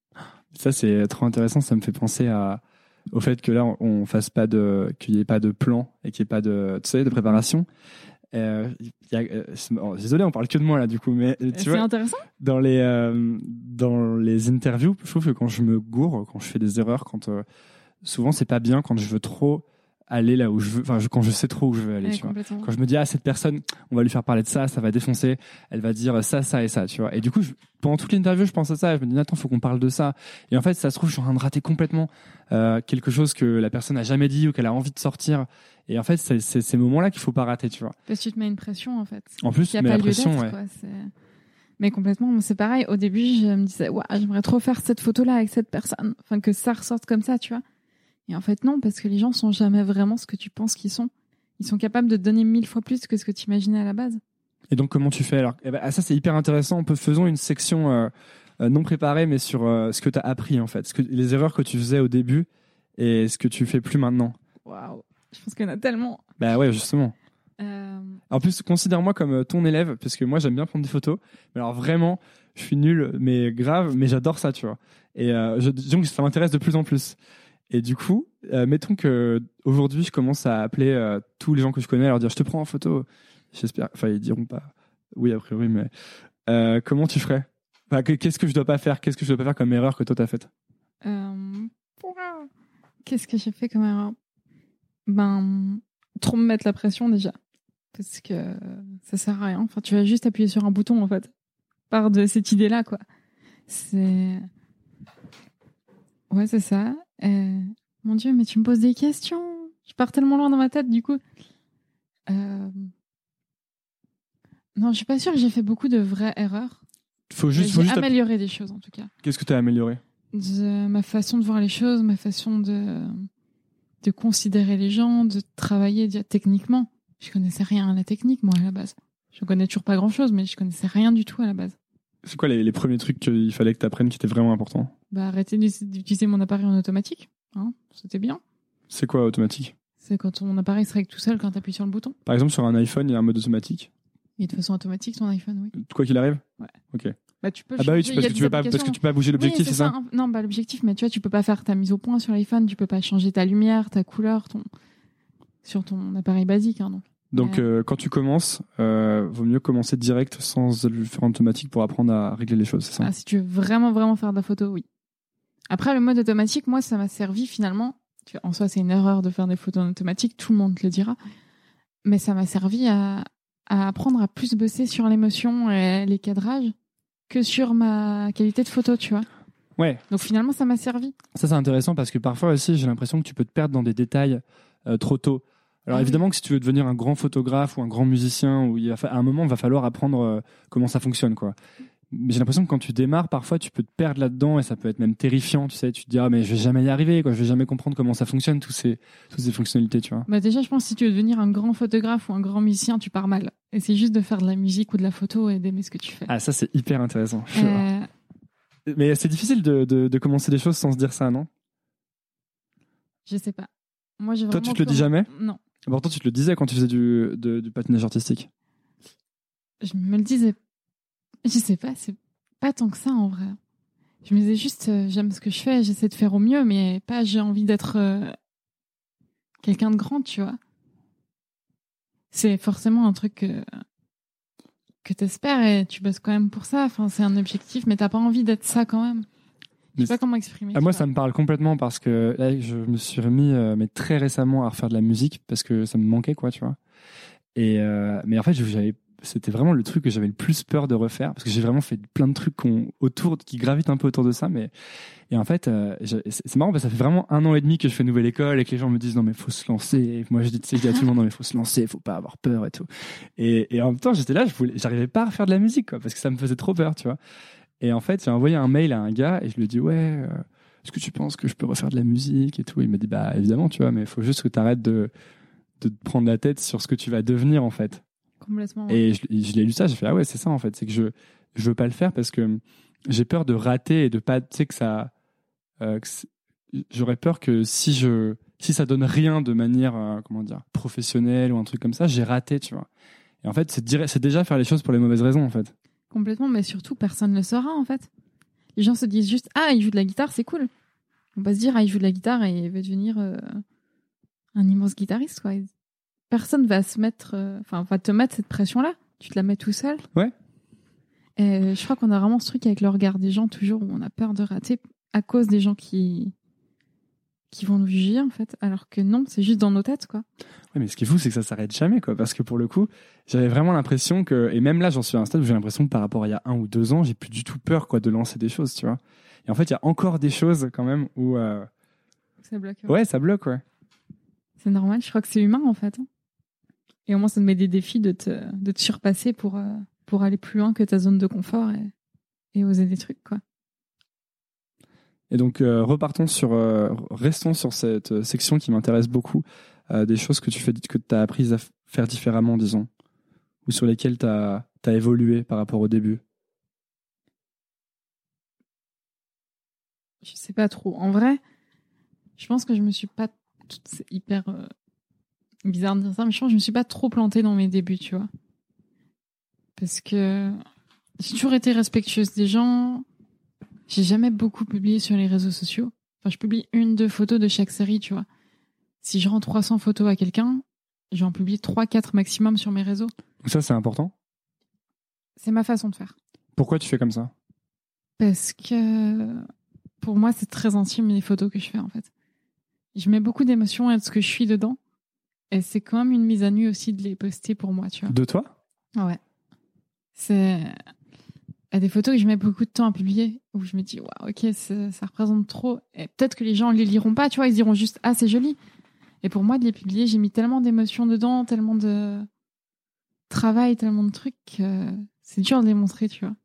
Ça c'est trop intéressant, ça me fait penser à, au fait que là on fasse pas de, qu'il y ait pas de plan et qu'il y ait pas de, tu sais, de préparation. Euh, y a, euh, oh, désolé, on parle que de moi là du coup, mais tu c'est vois, intéressant. Dans les euh, dans les interviews, je trouve que quand je me gourre, quand je fais des erreurs, quand euh, souvent c'est pas bien quand je veux trop aller là où je veux, enfin je, quand je sais trop où je veux aller, Ouais, tu vois. Quand je me dis ah cette personne, on va lui faire parler de ça, ça va défoncer, elle va dire ça, ça et ça, tu vois. Et du coup, je, pendant toute l'interview, je pense à ça, et je me dis attends, faut qu'on parle de ça. Et en fait, ça se trouve, je suis en train de rater complètement euh, quelque chose que la personne a jamais dit ou qu'elle a envie de sortir. Et en fait, c'est, c'est ces moments-là qu'il faut pas rater, tu vois. Parce que tu te mets une pression en fait. En plus, il y a mais pas la lieu pression, d'être, ouais. quoi. C'est... Mais complètement, c'est pareil. Au début, je me disais, ouais, j'aimerais trop faire cette photo-là avec cette personne. Enfin, que ça ressorte comme ça, tu vois. Et en fait, non, parce que les gens sont jamais vraiment ce que tu penses qu'ils sont. Ils sont capables de te donner mille fois plus que ce que tu imaginais à la base. Et donc, comment tu fais alors? Eh ben, ah, ça, c'est hyper intéressant. On peut faisons une section euh, euh, non préparée, mais sur euh, ce que tu as appris, en fait. Ce que, les erreurs que tu faisais au début et ce que tu fais plus maintenant. Waouh, je pense qu'il y en a tellement. Bah ouais, justement. Euh... En plus, considère-moi comme ton élève, parce que moi, j'aime bien prendre des photos. Mais alors, vraiment, je suis nul, mais grave, mais j'adore ça, tu vois. Et euh, je, donc, ça m'intéresse de plus en plus. Et du coup, euh, mettons que aujourd'hui, je commence à appeler euh, tous les gens que je connais, à leur dire, je te prends en photo. J'espère, enfin, ils diront pas oui, a priori, mais euh, comment tu ferais? Enfin, qu'est-ce que je dois pas faire? Qu'est-ce que je dois pas faire comme erreur que toi, t'as faite? euh... Qu'est-ce que j'ai fait comme erreur? Ben, trop me mettre la pression déjà. Parce que ça sert à rien. Enfin, tu vas juste appuyer sur un bouton, en fait. Part de cette idée-là, quoi. C'est... Ouais, c'est ça. Euh... Mon Dieu, mais tu me poses des questions. Je pars tellement loin dans ma tête, du coup. Euh... Non, je suis pas sûre que j'ai fait beaucoup de vraies erreurs. Faut juste, j'ai faut juste amélioré app... des choses, en tout cas. Qu'est-ce que tu as amélioré? De ma façon de voir les choses, ma façon de, de considérer les gens, de travailler techniquement. Je connaissais rien à la technique, moi, à la base. Je connais toujours pas grand-chose, mais je connaissais rien du tout à la base. C'est quoi les, les premiers trucs qu'il fallait que tu apprennes qui étaient vraiment importants? Bah, arrêter d'utiliser mon appareil en automatique. Hein, c'était bien. C'est quoi automatique? C'est quand ton appareil se règle tout seul quand tu appuies sur le bouton. Par exemple, sur un iPhone, il y a un mode automatique? Et de façon automatique, ton iPhone, oui. Quoi qu'il arrive? Ouais. Ok. Bah, tu peux ah bah oui, parce que, tu peux pas, parce que tu peux pas bouger l'objectif, oui, c'est, c'est ça, ça Non, bah, l'objectif, mais tu vois, tu peux pas faire ta mise au point sur l'iPhone, tu peux pas changer ta lumière, ta couleur, ton... sur ton appareil basique. Hein, donc donc euh... Euh, quand tu commences, euh, vaut mieux commencer direct sans le faire en automatique pour apprendre à régler les choses, c'est ça? Ah, si tu veux vraiment, vraiment faire de la photo, oui. Après, le mode automatique, moi, ça m'a servi finalement. En soi, c'est une erreur de faire des photos en automatique, tout le monde te le dira. Mais ça m'a servi à, à apprendre à plus bosser sur l'émotion et les cadrages que sur ma qualité de photo, tu vois. Ouais. Donc finalement, ça m'a servi. Ça, c'est intéressant parce que parfois aussi, j'ai l'impression que tu peux te perdre dans des détails euh, trop tôt. Alors ah, évidemment oui. que si tu veux devenir un grand photographe ou un grand musicien, où il va fa... à un moment, il va falloir apprendre euh, comment ça fonctionne, quoi. mais j'ai l'impression que quand tu démarres, parfois, tu peux te perdre là-dedans et ça peut être même terrifiant, tu sais. Tu te dis, ah, mais je vais jamais y arriver, quoi. Je vais jamais comprendre comment ça fonctionne, tous ces, toutes ces fonctionnalités, tu vois. Bah déjà, je pense que si tu veux devenir un grand photographe ou un grand musicien, tu pars mal. Et c'est juste de faire de la musique ou de la photo et d'aimer ce que tu fais. Ah, ça, c'est hyper intéressant. Euh... Mais c'est difficile de, de, de commencer des choses sans se dire ça, non? Je sais pas. Moi, j'ai Toi, vraiment tu te le dis comment... jamais? Non. Pourtant, tu te le disais quand tu faisais du, de, du patinage artistique. Je me le disais. Je sais pas, c'est pas tant que ça en vrai. Je me disais juste, euh, j'aime ce que je fais, j'essaie de faire au mieux, mais pas j'ai envie d'être euh, quelqu'un de grand, tu vois. C'est forcément un truc que, que t'espères et tu bosses quand même pour ça. Enfin, c'est un objectif, mais t'as pas envie d'être ça quand même. Je sais pas comment exprimer. Ah, moi, vois. ça me parle complètement parce que là, je me suis remis, euh, mais très récemment, à refaire de la musique parce que ça me manquait, quoi, tu vois. Et euh, mais en fait, j'avais, c'était vraiment le truc que j'avais le plus peur de refaire parce que j'ai vraiment fait plein de trucs qu'on, autour, qui gravitent un peu autour de ça. Mais et en fait, euh, c'est, c'est marrant parce que ça fait vraiment un an et demi que je fais Nouvelle École et que les gens me disent non mais faut se lancer. Et moi, je dis, tu sais, je dis à tout le monde non mais faut se lancer, faut pas avoir peur et tout. Et, et en même temps, j'étais là, je voulais, j'arrivais pas à refaire de la musique, quoi, parce que ça me faisait trop peur, tu vois. Et en fait, j'ai envoyé un mail à un gars et je lui ai dit ouais. Euh, Est-ce que tu penses que je peux refaire de la musique et tout? Il m'a dit bah évidemment, tu vois, mais il faut juste que tu arrêtes de, de te prendre la tête sur ce que tu vas devenir en fait. Complètement. Ouais. Et je, je l'ai lu ça, j'ai fait ah ouais, c'est ça en fait, c'est que je je veux pas le faire parce que j'ai peur de rater et de pas, tu sais, que ça euh, que j'aurais peur que si je si ça donne rien de manière euh, comment dire professionnelle ou un truc comme ça, j'ai raté, tu vois. Et en fait, c'est dire, c'est déjà faire les choses pour les mauvaises raisons en fait. Complètement, mais surtout personne ne le saura en fait. Les gens se disent juste ah il joue de la guitare, c'est cool. On va se dire ah il joue de la guitare et il va devenir euh, un immense guitariste, quoi. Personne va se mettre, enfin euh, va te mettre cette pression là. Tu te la mets tout seul. Ouais. Et je crois qu'on a vraiment ce truc avec le regard des gens toujours où on a peur de rater à cause des gens qui qui vont nous juger en fait, alors que non, c'est juste dans nos têtes, quoi. Oui, mais ce qui est fou, c'est que ça s'arrête jamais, quoi. Parce que pour le coup, j'avais vraiment l'impression que, et même là, j'en suis à un stade où j'ai l'impression que par rapport à il y a un ou deux ans, j'ai plus du tout peur, quoi, de lancer des choses, tu vois. Et en fait, il y a encore des choses quand même où euh... ça bloque. Ouais. ouais, ça bloque, ouais. C'est normal. Je crois que c'est humain en fait. Et au moins, ça te met des défis de te de te surpasser pour euh, pour aller plus loin que ta zone de confort et, et oser des trucs, quoi. Et donc, euh, repartons sur, euh, restons sur cette section qui m'intéresse beaucoup, euh, des choses que tu fais, que tu as apprises à f- faire différemment, disons, ou sur lesquelles tu as évolué par rapport au début. Je sais pas trop. En vrai, je pense que je me suis pas, c'est hyper euh, bizarre de dire ça, mais je pense que je me suis pas trop plantée dans mes débuts, tu vois. Parce que j'ai toujours été respectueuse des gens. J'ai jamais beaucoup publié sur les réseaux sociaux. Enfin, je publie une, deux photos de chaque série, tu vois. Si je rends trois cents photos à quelqu'un, j'en publie trois, quatre maximum sur mes réseaux. Donc ça, c'est important. C'est ma façon de faire. Pourquoi tu fais comme ça? Parce que pour moi, c'est très intime les photos que je fais, en fait. Je mets beaucoup d'émotions à ce que je suis dedans. Et c'est quand même une mise à nu aussi de les poster pour moi, tu vois. De toi? Ouais. C'est... Il y a des photos que je mets beaucoup de temps à publier, où je me dis, waouh, ok, ça représente trop. Et peut-être que les gens ne les liront pas, tu vois, ils diront juste, ah, c'est joli. Et pour moi, de les publier, j'ai mis tellement d'émotions dedans, tellement de travail, tellement de trucs, que c'est dur de les montrer, tu vois.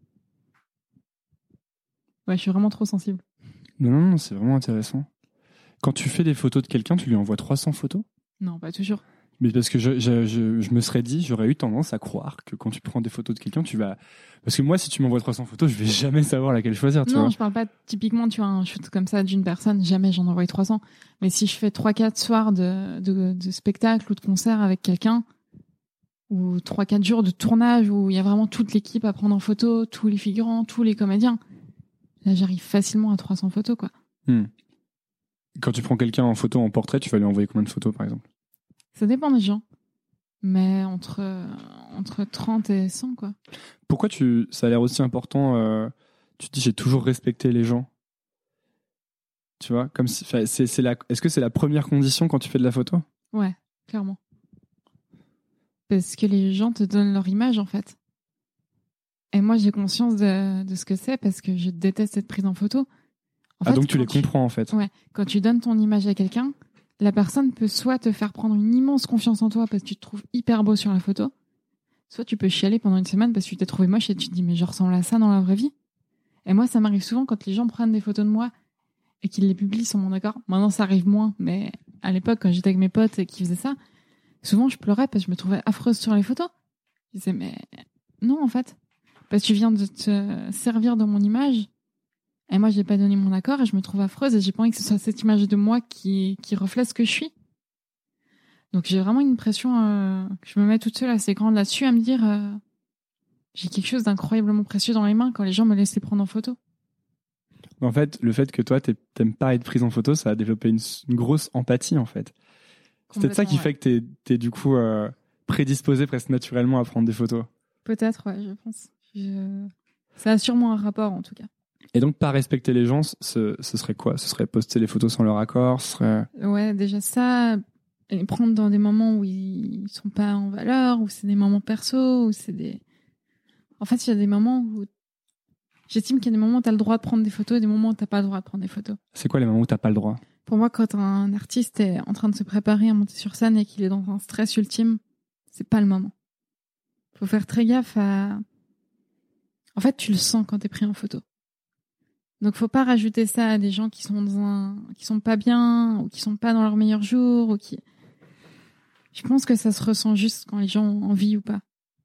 Ouais, je suis vraiment trop sensible. Non, non, non, c'est vraiment intéressant. Quand tu fais des photos de quelqu'un, tu lui envoies trois cents photos? Non, pas toujours. Mais parce que je, je, je, je me serais dit, j'aurais eu tendance à croire que quand tu prends des photos de quelqu'un, tu vas... Parce que moi, si tu m'envoies trois cents photos, je vais jamais savoir laquelle choisir, tu non, vois. je parle pas typiquement, tu vois, un shoot comme ça d'une personne, jamais j'en envoie trois cents. Mais si je fais trois quatre soirs de, de, de spectacle ou de concert avec quelqu'un, ou trois quatre jours de tournage où il y a vraiment toute l'équipe à prendre en photo, tous les figurants, tous les comédiens, là, j'arrive facilement à trois cents photos, quoi. Hmm. Quand tu prends quelqu'un en photo, en portrait, tu vas lui envoyer combien de photos, par exemple? Ça dépend des gens. Mais entre, entre trente et cent, quoi. Pourquoi tu, ça a l'air aussi important, euh, tu te dis j'ai toujours respecté les gens? Tu vois, comme si, c'est, c'est la, est-ce que c'est la première condition quand tu fais de la photo? Ouais, clairement. Parce que les gens te donnent leur image, en fait. Et moi, j'ai conscience de, de ce que c'est parce que je déteste être prise en photo. En ah, fait, donc tu les tu, comprends, en fait. Ouais, quand tu donnes ton image à quelqu'un, la personne peut soit te faire prendre une immense confiance en toi parce que tu te trouves hyper beau sur la photo, soit tu peux chialer pendant une semaine parce que tu t'es trouvé moche et tu te dis mais je ressemble à ça dans la vraie vie. Et moi, ça m'arrive souvent quand les gens prennent des photos de moi et qu'ils les publient sans mon accord. Maintenant, ça arrive moins, mais à l'époque, quand j'étais avec mes potes et qu'ils faisaient ça, souvent je pleurais parce que je me trouvais affreuse sur les photos. Je disais mais non en fait, parce que tu viens de te servir de mon image et moi j'ai pas donné mon accord et je me trouve affreuse et j'ai pas envie que ce soit cette image de moi qui qui reflète ce que je suis. Donc j'ai vraiment une pression euh, que je me mets toute seule assez grande là-dessus à me dire euh, j'ai quelque chose d'incroyablement précieux dans les mains quand les gens me laissent les prendre en photo. En fait, le fait que toi t'aimes pas être prise en photo, ça a développé une, une grosse empathie en fait. C'est peut-être ça qui ouais. fait que t'es, t'es du coup euh, prédisposé presque naturellement à prendre des photos. Peut-être, ouais, je pense. Je... Ça a sûrement un rapport en tout cas. Et donc, pas respecter les gens, ce, ce serait quoi? Ce serait poster les photos sans leur accord? Ce serait... Ouais, déjà ça, les prendre dans des moments où ils sont pas en valeur, où c'est des moments perso, où c'est des... En fait, il y a des moments où... J'estime qu'il y a des moments où t'as le droit de prendre des photos et des moments où t'as pas le droit de prendre des photos. C'est quoi les moments où t'as pas le droit? Pour moi, quand un artiste est en train de se préparer à monter sur scène et qu'il est dans un stress ultime, c'est pas le moment. Faut faire très gaffe à... En fait, tu le sens quand t'es pris en photo. Donc, faut pas rajouter ça à des gens qui sont dans un... qui sont pas bien, ou qui sont pas dans leur meilleur jour, ou qui... Je pense que ça se ressent juste quand les gens ont envie ou pas.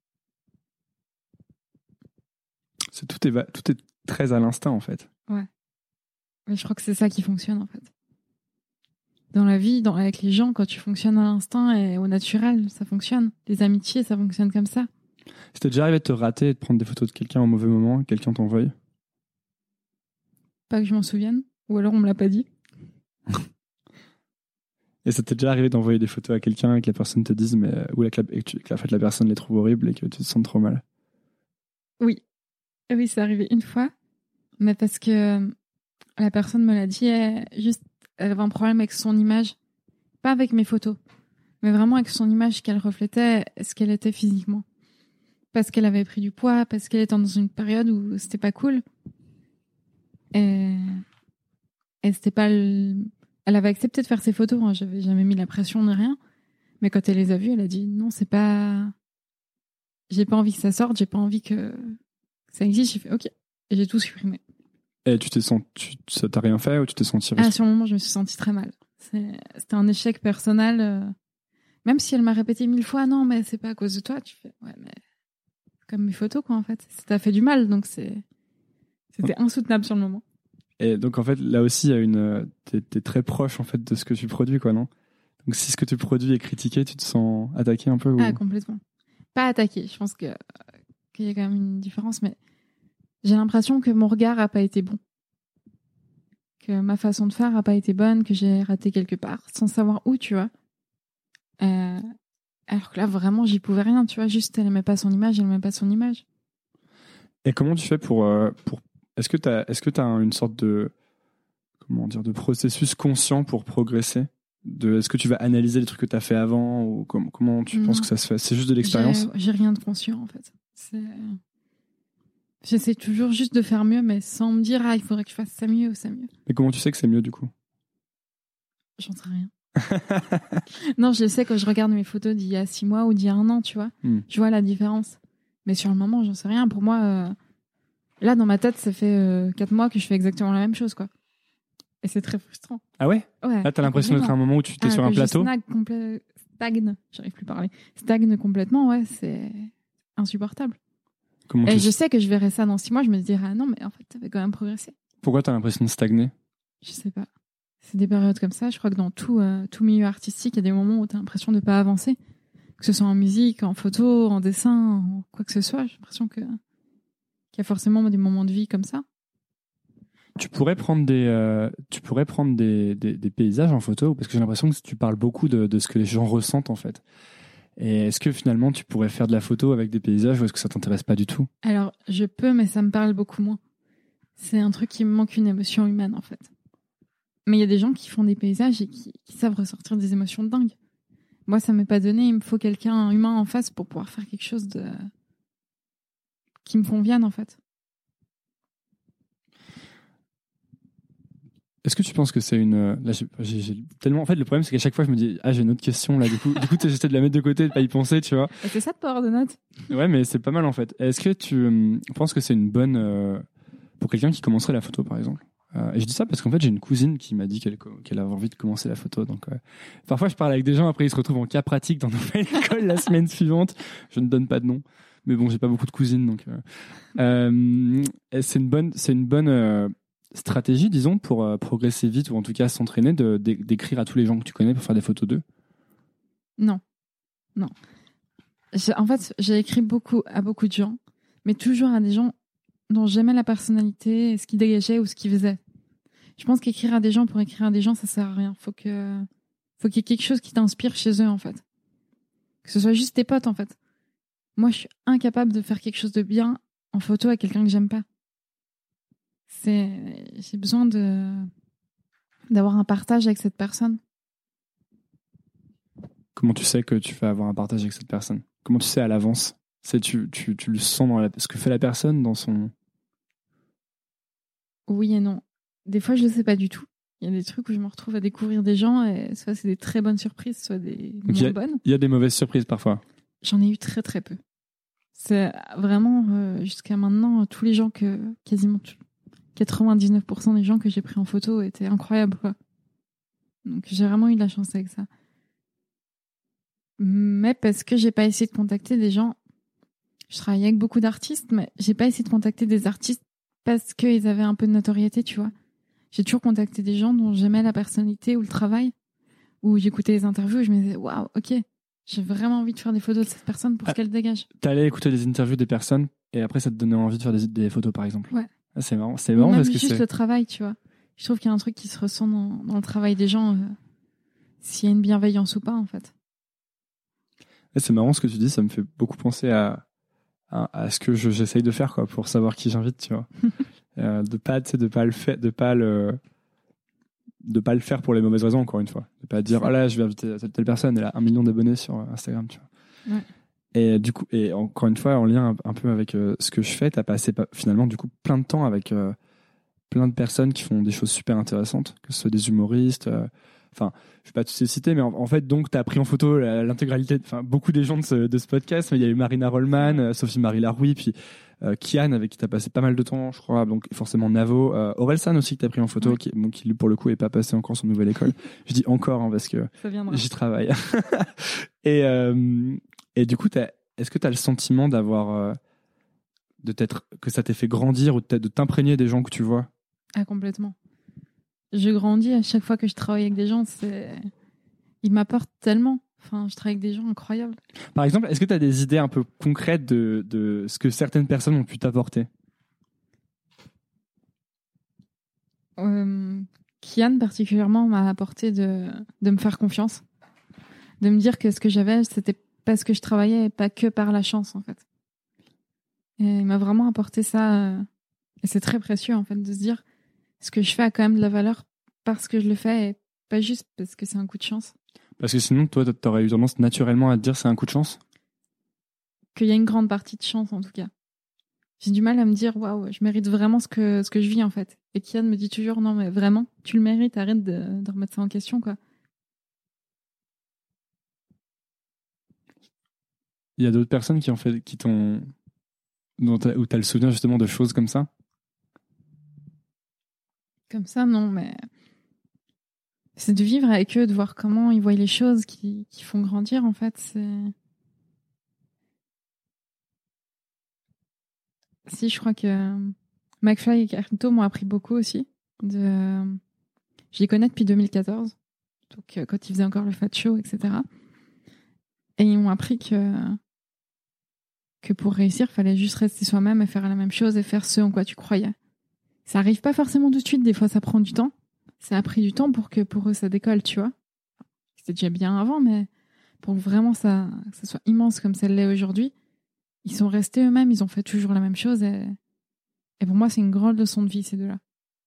C'est, tout, est va... tout est très à l'instinct, en fait. Ouais. Mais je crois que c'est ça qui fonctionne, en fait. Dans la vie, dans... avec les gens, quand tu fonctionnes à l'instinct et au naturel, ça fonctionne. Les amitiés, ça fonctionne comme ça. C'était déjà arrivé de te rater et de prendre des photos de quelqu'un au mauvais moment et quelqu'un t'envoie? Pas que je m'en souvienne. Ou alors on me l'a pas dit. Et ça t'est déjà arrivé d'envoyer des photos à quelqu'un et que la personne te dise, mais, ou que, la, et que, tu, que la, fait, la personne les trouve horribles et que tu te sens trop mal? Oui. Oui, c'est arrivé une fois. Mais parce que la personne me l'a dit, elle, juste, elle avait un problème avec son image. Pas avec mes photos. Mais vraiment avec son image qu'elle reflétait ce qu'elle était physiquement. Parce qu'elle avait pris du poids, parce qu'elle était dans une période où c'était pas cool. Et, et c'était pas le... Elle avait accepté de faire ses photos, hein. J'avais jamais mis la pression ni rien. Mais quand elle les a vues, elle a dit non, c'est pas... J'ai pas envie que ça sorte, j'ai pas envie que ça existe. J'ai fait ok. Et j'ai tout supprimé. Et tu t'es senti... Tu... Ça t'a rien fait ou tu t'es senti... Ah, sur le moment, je me suis sentie très mal. C'est... C'était un échec personnel. Euh... Même si elle m'a répété mille fois non, mais c'est pas à cause de toi, tu fais ouais, mais... Comme mes photos, quoi, en fait. Ça t'a fait du mal, donc c'est... C'était insoutenable sur le moment. Et donc, en fait, là aussi, il y a une... T'es, t'es très proche, en fait, de ce que tu produis, quoi, non? Donc, si ce que tu produis est critiqué, tu te sens attaqué un peu ou... Ah, complètement. Pas attaqué. Je pense que, qu'il y a quand même une différence, mais j'ai l'impression que mon regard a pas été bon. Que ma façon de faire a pas été bonne, que j'ai raté quelque part, sans savoir où, tu vois. Euh... Alors que là, vraiment, j'y pouvais rien, tu vois. Juste, elle aimait pas son image, elle aimait pas son image. Et comment tu fais pour... Euh, pour... Est-ce que t'as, est-ce que t'as une sorte de... Comment dire, de processus conscient pour progresser? De, est-ce que tu vas analyser les trucs que t'as fait avant? Ou com- comment tu non. penses que ça se fait? C'est juste de l'expérience? J'ai, j'ai rien de conscient, en fait. C'est... J'essaie toujours juste de faire mieux, mais sans me dire, ah, il faudrait que je fasse ça mieux ou ça mieux. Mais comment tu sais que c'est mieux, du coup? J'en sais rien. Non, je le sais quand je regarde mes photos d'il y a six mois ou d'il y a un an, tu vois. Mm. Je vois la différence. Mais sur le moment, j'en sais rien. Pour moi, euh, là, dans ma tête, ça fait euh, quatre mois que je fais exactement la même chose, quoi. Et c'est très frustrant. Ah ouais? Ouais. Là, t'as l'impression d'être à un moment où tu t'es ah, sur un plateau? Je stagne, complè... stagne, j'arrive plus à parler. Stagne complètement, ouais, c'est insupportable. Comment Et tu... je sais que je verrai ça dans six mois, je me dirai, ah non, mais en fait, t'avais quand même progressé. Pourquoi t'as l'impression de stagner? Je sais pas. C'est des périodes comme ça. Je crois que dans tout, euh, tout milieu artistique, il y a des moments où tu as l'impression de ne pas avancer. Que ce soit en musique, en photo, en dessin, en quoi que ce soit. J'ai l'impression que, qu'il y a forcément des moments de vie comme ça. Tu pourrais prendre des, euh, tu pourrais prendre des, des, des paysages en photo, parce que j'ai l'impression que tu parles beaucoup de, de ce que les gens ressentent, en fait. Et est-ce que finalement tu pourrais faire de la photo avec des paysages ou est-ce que ça t'intéresse pas du tout? Alors, je peux, mais ça me parle beaucoup moins. C'est un truc qui me manque, une émotion humaine, en fait. Mais il y a des gens qui font des paysages et qui, qui savent ressortir des émotions de dingue. Moi, ça m'est pas donné. Il me faut quelqu'un humain en face pour pouvoir faire quelque chose de... qui me convienne, en fait. Est-ce que tu penses que c'est une... Là, j'ai, j'ai, j'ai tellement... En fait, le problème, c'est qu'à chaque fois, je me dis, ah, j'ai une autre question, là, du coup, du coup j'essaie de la mettre de côté, de pas y penser, tu vois. C'est ça de pas avoir de notes. Ouais, mais c'est pas mal, en fait. Est-ce que tu euh, penses que c'est une bonne... Euh, pour quelqu'un qui commencerait la photo, par exemple euh, et je dis ça parce qu'en fait, j'ai une cousine qui m'a dit qu'elle, qu'elle avait envie de commencer la photo. Donc, euh, parfois, je parle avec des gens, après, ils se retrouvent en cas pratique dans nouvelle école la semaine suivante. Je ne donne pas de nom. Mais bon, j'ai pas beaucoup de cousines, donc... Euh, euh, c'est une bonne... C'est une bonne euh, stratégie, disons, pour euh, progresser vite ou en tout cas s'entraîner de, d'écrire à tous les gens que tu connais pour faire des photos d'eux? Non. Non. J'ai, en fait, j'ai écrit beaucoup à beaucoup de gens, mais toujours à des gens dont j'aimais la personnalité, ce qu'ils dégageaient ou ce qu'ils faisaient. Je pense qu'écrire à des gens pour écrire à des gens, ça sert à rien. Faut que, faut qu'il y ait quelque chose qui t'inspire chez eux, en fait. Que ce soit juste tes potes, en fait. Moi, je suis incapable de faire quelque chose de bien en photo à quelqu'un que j'aime pas. C'est, j'ai besoin de, d'avoir un partage avec cette personne. Comment tu sais que tu vas avoir un partage avec cette personne? Comment tu sais à l'avance? C'est tu, tu, tu le sens dans la, ce que fait la personne dans son... Oui et non. Des fois, je le sais pas du tout. Il y a des trucs où je me retrouve à découvrir des gens et soit c'est des très bonnes surprises, soit des Donc moins y a, bonnes. Il y a des mauvaises surprises parfois. J'en ai eu très très peu. C'est vraiment, euh, jusqu'à maintenant, tous les gens que, quasiment tout, quatre-vingt-dix-neuf pour cent des gens que j'ai pris en photo étaient incroyables, quoi. Donc j'ai vraiment eu de la chance avec ça. Mais parce que j'ai pas essayé de contacter des gens, je travaillais avec beaucoup d'artistes, mais j'ai pas essayé de contacter des artistes parce qu'ils avaient un peu de notoriété, tu vois. J'ai toujours contacté des gens dont j'aimais la personnalité ou le travail, où j'écoutais les interviews et je me disais, waouh, ok, j'ai vraiment envie de faire des photos de cette personne pour ah, ce qu'elle dégage. T'allais écouter des interviews des personnes et après ça te donnait envie de faire des, des photos, par exemple. Ouais. Ah, c'est marrant, c'est marrant même parce que juste c'est... le travail, tu vois. Je trouve qu'il y a un truc qui se ressent dans, dans le travail des gens, euh, s'il y a une bienveillance ou pas, en fait. Et c'est marrant ce que tu dis, ça me fait beaucoup penser à, à, à ce que je, j'essaye de faire, quoi, pour savoir qui j'invite, tu vois. euh, de pas, tu sais, de pas le faire, de pas le, de pas le faire pour les mauvaises raisons, encore une fois. De pas dire, oh là, je vais inviter telle, telle personne, elle a un million d'abonnés sur Instagram, tu vois. Ouais. Et du coup, et encore une fois, en lien un, un peu avec euh, ce que je fais, t'as passé finalement, du coup, plein de temps avec euh, plein de personnes qui font des choses super intéressantes, que ce soit des humoristes, euh, enfin, je vais pas tous les citer, mais en, en fait, donc, tu as pris en photo l'intégralité, enfin, beaucoup des gens de ce, de ce podcast, mais il y a eu Marina Rollman, euh, Sophie-Marie Larouille, puis euh, Kian, avec qui tu as passé pas mal de temps, je crois, donc forcément Navo, euh, Orelsan aussi, que tu as pris en photo, ouais. qui, bon, qui, pour le coup, est pas passé encore son nouvelle école. Je dis encore, hein, parce que j'y travaille. et, euh, et du coup, t'as, est-ce que tu as le sentiment d'avoir, euh, de t'être, que ça t'ait fait grandir ou de, de t'imprégner des gens que tu vois? Ah, complètement. Je grandis à chaque fois que je travaille avec des gens, c'est... ils m'apportent tellement. Enfin, je travaille avec des gens incroyables. Par exemple, est-ce que tu as des idées un peu concrètes de, de ce que certaines personnes ont pu t'apporter? euh, Kian, particulièrement, m'a apporté de, de me faire confiance. De me dire que ce que j'avais, c'était parce que je travaillais et pas que par la chance, en fait. Et il m'a vraiment apporté ça. Et c'est très précieux, en fait, de se dire ce que je fais a quand même de la valeur parce que je le fais et pas juste parce que c'est un coup de chance. Parce que sinon, toi, t'aurais eu tendance naturellement à te dire c'est un coup de chance? Qu'il y a une grande partie de chance, en tout cas. J'ai du mal à me dire, waouh, je mérite vraiment ce que, ce que je vis, en fait. Et Kian me dit toujours, non, mais vraiment, tu le mérites, arrête de, de remettre ça en question, quoi. Il y a d'autres personnes qui ont fait, qui t'ont, dont t'as, où t'as le souvenir justement de choses comme ça? Comme ça, non, mais c'est de vivre avec eux, de voir comment ils voient les choses qui, qui font grandir, en fait. C'est... Si, je crois que McFly et Carlito m'ont appris beaucoup aussi. De... Je les connais depuis deux mille quatorze, donc euh, quand ils faisaient encore le Fat Show, et cetera. Et ils m'ont appris que, que pour réussir, il fallait juste rester soi-même et faire la même chose et faire ce en quoi tu croyais. Ça arrive pas forcément tout de suite, des fois ça prend du temps. Ça a pris du temps pour que pour eux ça décolle, tu vois. C'était déjà bien avant, mais pour que vraiment ça, ça soit immense comme ça l'est aujourd'hui, ils sont restés eux-mêmes, ils ont fait toujours la même chose et, et pour moi c'est une grande leçon de vie, ces deux-là.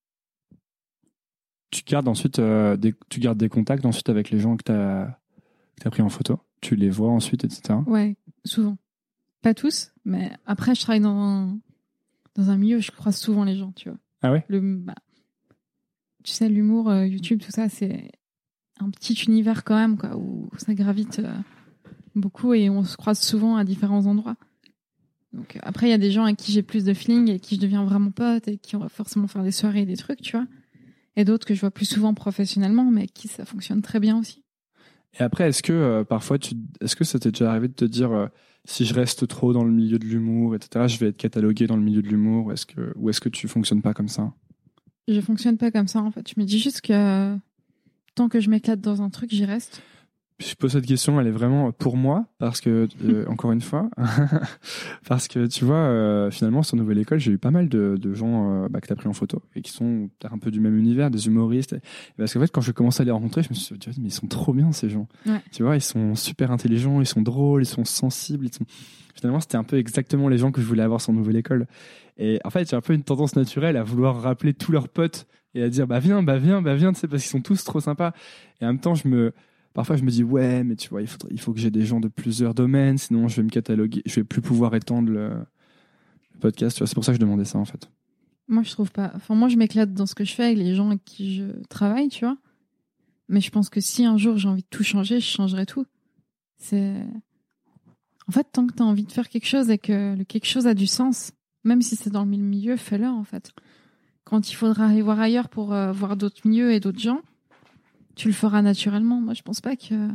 Tu gardes ensuite euh, des, tu gardes des contacts ensuite avec les gens que t'as, que t'as pris en photo? Tu les vois ensuite, et cetera. Ouais, souvent. Pas tous, mais après je travaille dans un, dans un milieu où je croise souvent les gens, tu vois. Ah ouais? Le, bah, tu sais, l'humour, euh, YouTube, tout ça, c'est un petit univers quand même, quoi, où ça gravite euh, beaucoup et on se croise souvent à différents endroits. Donc après, il y a des gens avec qui j'ai plus de feeling et qui je deviens vraiment pote et qui on va forcément faire des soirées et des trucs, tu vois. Et d'autres que je vois plus souvent professionnellement, mais avec qui ça fonctionne très bien aussi. Et après, est-ce que euh, parfois, tu, est-ce que ça t'est déjà arrivé de te dire euh, si je reste trop dans le milieu de l'humour, et cetera, je vais être catalogué dans le milieu de l'humour, ou est-ce que, ou est-ce que tu fonctionnes pas comme ça? Je fonctionne pas comme ça, en fait. Je me dis juste que tant que je m'éclate dans un truc, j'y reste. Je pose cette question, elle est vraiment pour moi, parce que, euh, encore une fois, parce que tu vois, euh, finalement, sur Nouvelle École, j'ai eu pas mal de, de gens euh, bah, que t'as pris en photo et qui sont peut-être un peu du même univers, des humoristes. Et parce qu'en fait, quand je commençais à les rencontrer, je me suis dit, mais ils sont trop bien, ces gens. Ouais. Tu vois, ils sont super intelligents, ils sont drôles, ils sont sensibles. Ils sont... Finalement, c'était un peu exactement les gens que je voulais avoir sur Nouvelle École. Et en fait, j'ai un peu une tendance naturelle à vouloir rappeler tous leurs potes et à dire, bah viens, bah viens, bah viens, tu sais, parce qu'ils sont tous trop sympas. Et en même temps, je me... Parfois, je me dis, ouais, mais tu vois, il, faudrait, il faut que j'ai des gens de plusieurs domaines, sinon je vais me cataloguer, je vais plus pouvoir étendre le, le podcast. Tu vois, c'est pour ça que je demandais ça, en fait. Moi, je trouve pas. Enfin, moi, je m'éclate dans ce que je fais avec les gens avec qui je travaille, tu vois. Mais je pense que si un jour j'ai envie de tout changer, je changerai tout. C'est. En fait, tant que t'as envie de faire quelque chose et que le quelque chose a du sens, même si c'est dans le milieu, fais-le, en fait. Quand il faudra aller voir ailleurs pour euh, voir d'autres milieux et d'autres gens, tu le feras naturellement. Moi, je pense pas que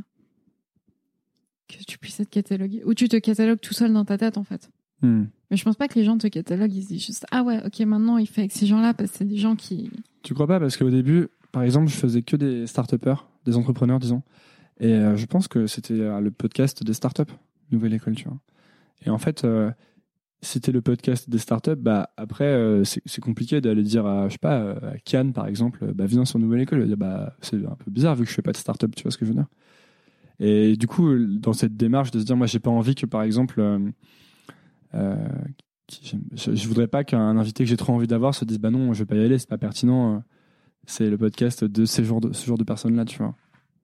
que tu puisses être catalogué. Ou tu te catalogues tout seul dans ta tête, en fait. Hmm. Mais je pense pas que les gens te cataloguent. Ils se disent juste, ah ouais, ok, maintenant, il fait avec ces gens-là parce que c'est des gens qui... Tu crois pas? Parce qu'au début, par exemple, je faisais que des start-upers, des entrepreneurs, disons. Et euh, je pense que c'était euh, le podcast des start-up, Nouvelle École, tu vois. Et en fait, euh, c'était le podcast des start-up, bah, après, euh, c'est, c'est compliqué d'aller dire à, je sais pas, à Cannes, par exemple, bah, viens sur Nouvelle École. Dire, bah, c'est un peu bizarre vu que je fais pas de start-up, tu vois ce que je veux dire. Et du coup, dans cette démarche de se dire, moi, j'ai pas envie que, par exemple, euh, euh, je, je voudrais pas qu'un invité que j'ai trop envie d'avoir se dise, bah non, je vais pas y aller, c'est pas pertinent. Euh, c'est le podcast de ces genres de, ce genre de personnes-là, tu vois.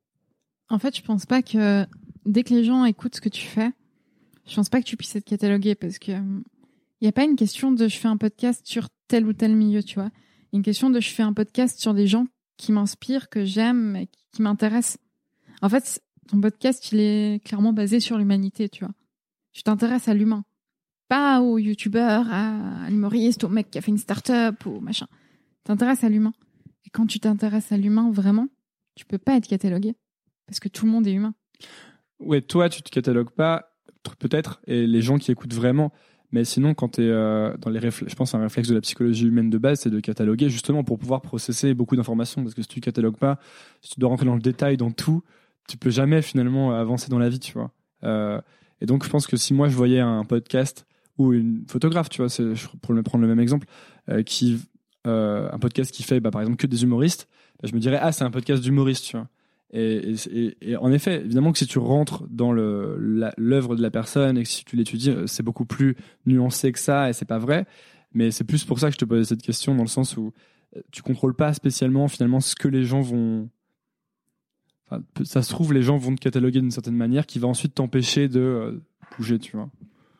En fait, je pense pas que dès que les gens écoutent ce que tu fais, je pense pas que tu puisses être catalogué parce que il y a pas une question de je fais un podcast sur tel ou tel milieu, tu vois. Il y a une question de je fais un podcast sur des gens qui m'inspirent, que j'aime, et qui m'intéressent. En fait, ton podcast, il est clairement basé sur l'humanité, tu vois. Tu t'intéresses à l'humain, pas au youtubeur, à l'humoriste, au mec qui a fait une start-up, au machin. Tu t'intéresses à l'humain. Et quand tu t'intéresses à l'humain vraiment, tu peux pas être catalogué parce que tout le monde est humain. Ouais, toi, tu te catalogues pas, peut-être, et les gens qui écoutent vraiment. Mais sinon, quand tu es euh, dans les réflexes, je pense un réflexe de la psychologie humaine de base, c'est de cataloguer justement pour pouvoir processer beaucoup d'informations. Parce que si tu catalogues pas, si tu dois rentrer dans le détail, dans tout, tu peux jamais finalement avancer dans la vie, tu vois. Euh, et donc, je pense que si moi je voyais un podcast ou une photographe, tu vois, c'est, pour me prendre le même exemple, euh, qui euh, un podcast qui fait, bah, par exemple, que des humoristes, bah, je me dirais, ah, c'est un podcast d'humoristes, tu vois. Et, et, et en effet, évidemment que si tu rentres dans le, la, l'œuvre de la personne et que si tu l'étudies, c'est beaucoup plus nuancé que ça et c'est pas vrai. Mais c'est plus pour ça que je te posais cette question, dans le sens où tu contrôles pas spécialement finalement ce que les gens vont. Enfin, ça se trouve, les gens vont te cataloguer d'une certaine manière qui va ensuite t'empêcher de euh, bouger, tu vois.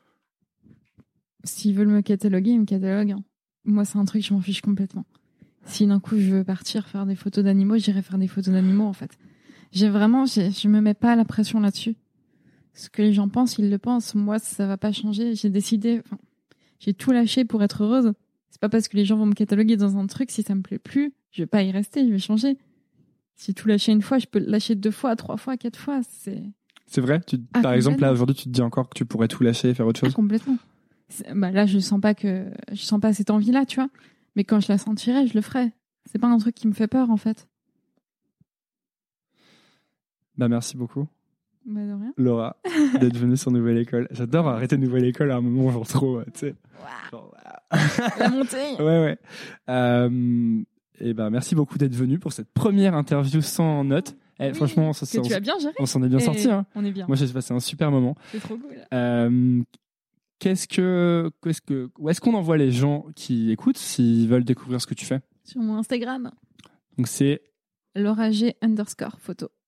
S'ils veulent me cataloguer, ils me cataloguent. Hein. Moi, c'est un truc, je m'en fiche complètement. Si d'un coup je veux partir faire des photos d'animaux, j'irai faire des photos d'animaux en fait. J'ai vraiment, j'ai, je me mets pas la pression là-dessus. Ce que les gens pensent, ils le pensent. Moi, ça va pas changer. J'ai décidé, enfin, j'ai tout lâché pour être heureuse. C'est pas parce que les gens vont me cataloguer dans un truc, si ça me plaît plus, je vais pas y rester, je vais changer. Si tout lâcher une fois, je peux le lâcher deux fois, trois fois, quatre fois. C'est. C'est vrai. Tu, ah, par exemple, là aujourd'hui, tu te dis encore que tu pourrais tout lâcher et faire autre chose. Ah, complètement. C'est, bah là, je sens pas que, je sens pas cette envie-là, tu vois. Mais quand je la sentirai, je le ferai. C'est pas un truc qui me fait peur, en fait. Bah, merci beaucoup. Bah, de rien. Laura, d'être venue sur Nouvelle École. J'adore arrêter Nouvelle École à un moment, genre trop, tu sais. Wow. La montée. Ouais, ouais. Euh, et ben, merci beaucoup d'être venue pour cette première interview sans notes. Eh, oui, franchement, ça, que on, tu as bien géré. On s'en est bien sorti. Hein. On est bien. Moi, j'ai passé un super moment. C'est trop cool. Euh, qu'est-ce que, qu'est-ce que, où est-ce qu'on envoie les gens qui écoutent s'ils veulent découvrir ce que tu fais? Sur mon Instagram. Donc c'est Laura G underscore photo.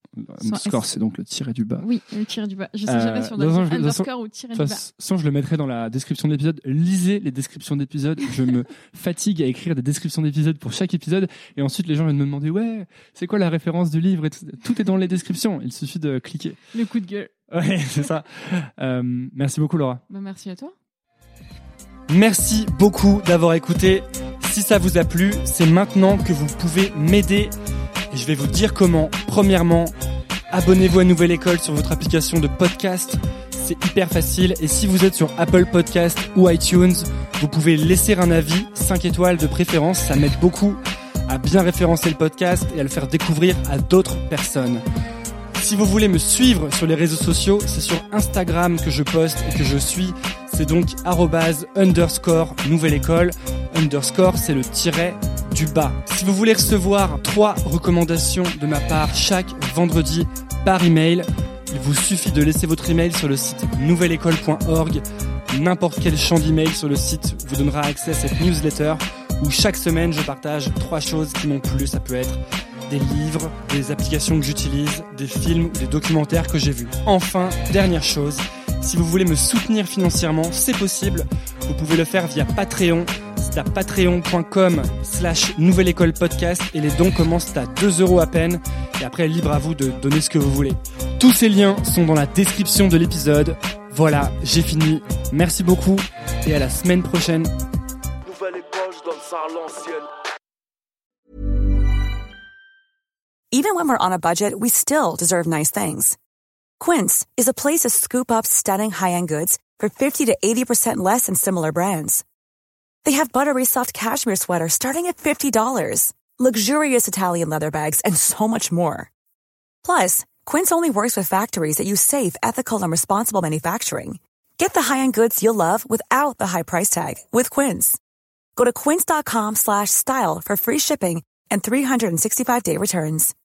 Underscore, c'est donc le tiré du bas. Oui, le tiré du bas. Je sais Euh, jamais si on dans doit un- dire dans un- underscore ou tiré De du toute bas. façon, je le mettrai dans la description de l'épisode. Lisez les descriptions d'épisodes. Je me fatigue à écrire des descriptions d'épisodes pour chaque épisode. Et ensuite, les gens viennent me demander, ouais, c'est quoi la référence du livre et tout. Tout est dans les descriptions. Il suffit de cliquer. Le coup de gueule. Ouais, c'est ça. Euh, merci beaucoup, Laura. Bah, merci à toi. Merci beaucoup d'avoir écouté. Si ça vous a plu, c'est maintenant que vous pouvez m'aider. Et je vais vous dire comment. Premièrement, abonnez-vous à Nouvelle École sur votre application de podcast. C'est hyper facile. Et si vous êtes sur Apple Podcast ou iTunes, vous pouvez laisser un avis, cinq étoiles de préférence. Ça m'aide beaucoup à bien référencer le podcast et à le faire découvrir à d'autres personnes. Si vous voulez me suivre sur les réseaux sociaux, c'est sur Instagram que je poste et que je suis. C'est donc arrobase underscore nouvelle école. Underscore, c'est le tiret du bas. Si vous voulez recevoir trois recommandations de ma part chaque vendredi par email, il vous suffit de laisser votre email sur le site nouvelle école point org. N'importe quel champ d'email sur le site vous donnera accès à cette newsletter où chaque semaine je partage trois choses qui m'ont plu. Ça peut être des livres, des applications que j'utilise, des films ou des documentaires que j'ai vus. Enfin, dernière chose, si vous voulez me soutenir financièrement, c'est possible. Vous pouvez le faire via Patreon. C'est à patreon.com slash nouvelle école podcast et les dons commencent à deux euros à peine. Et après, libre à vous de donner ce que vous voulez. Tous ces liens sont dans la description de l'épisode. Voilà, j'ai fini. Merci beaucoup et à la semaine prochaine. Nouvelle école, je donne ça à l'ancienne. Even when we're on a budget, we still deserve nice things. Quince is a place to scoop up stunning high-end goods for fifty to eighty percent less than similar brands. They have buttery soft cashmere sweaters starting at fifty dollars, luxurious Italian leather bags, and so much more. Plus, Quince only works with factories that use safe, ethical, and responsible manufacturing. Get the high-end goods you'll love without the high price tag with Quince. Go to quince.com slash style for free shipping and three sixty-five day returns.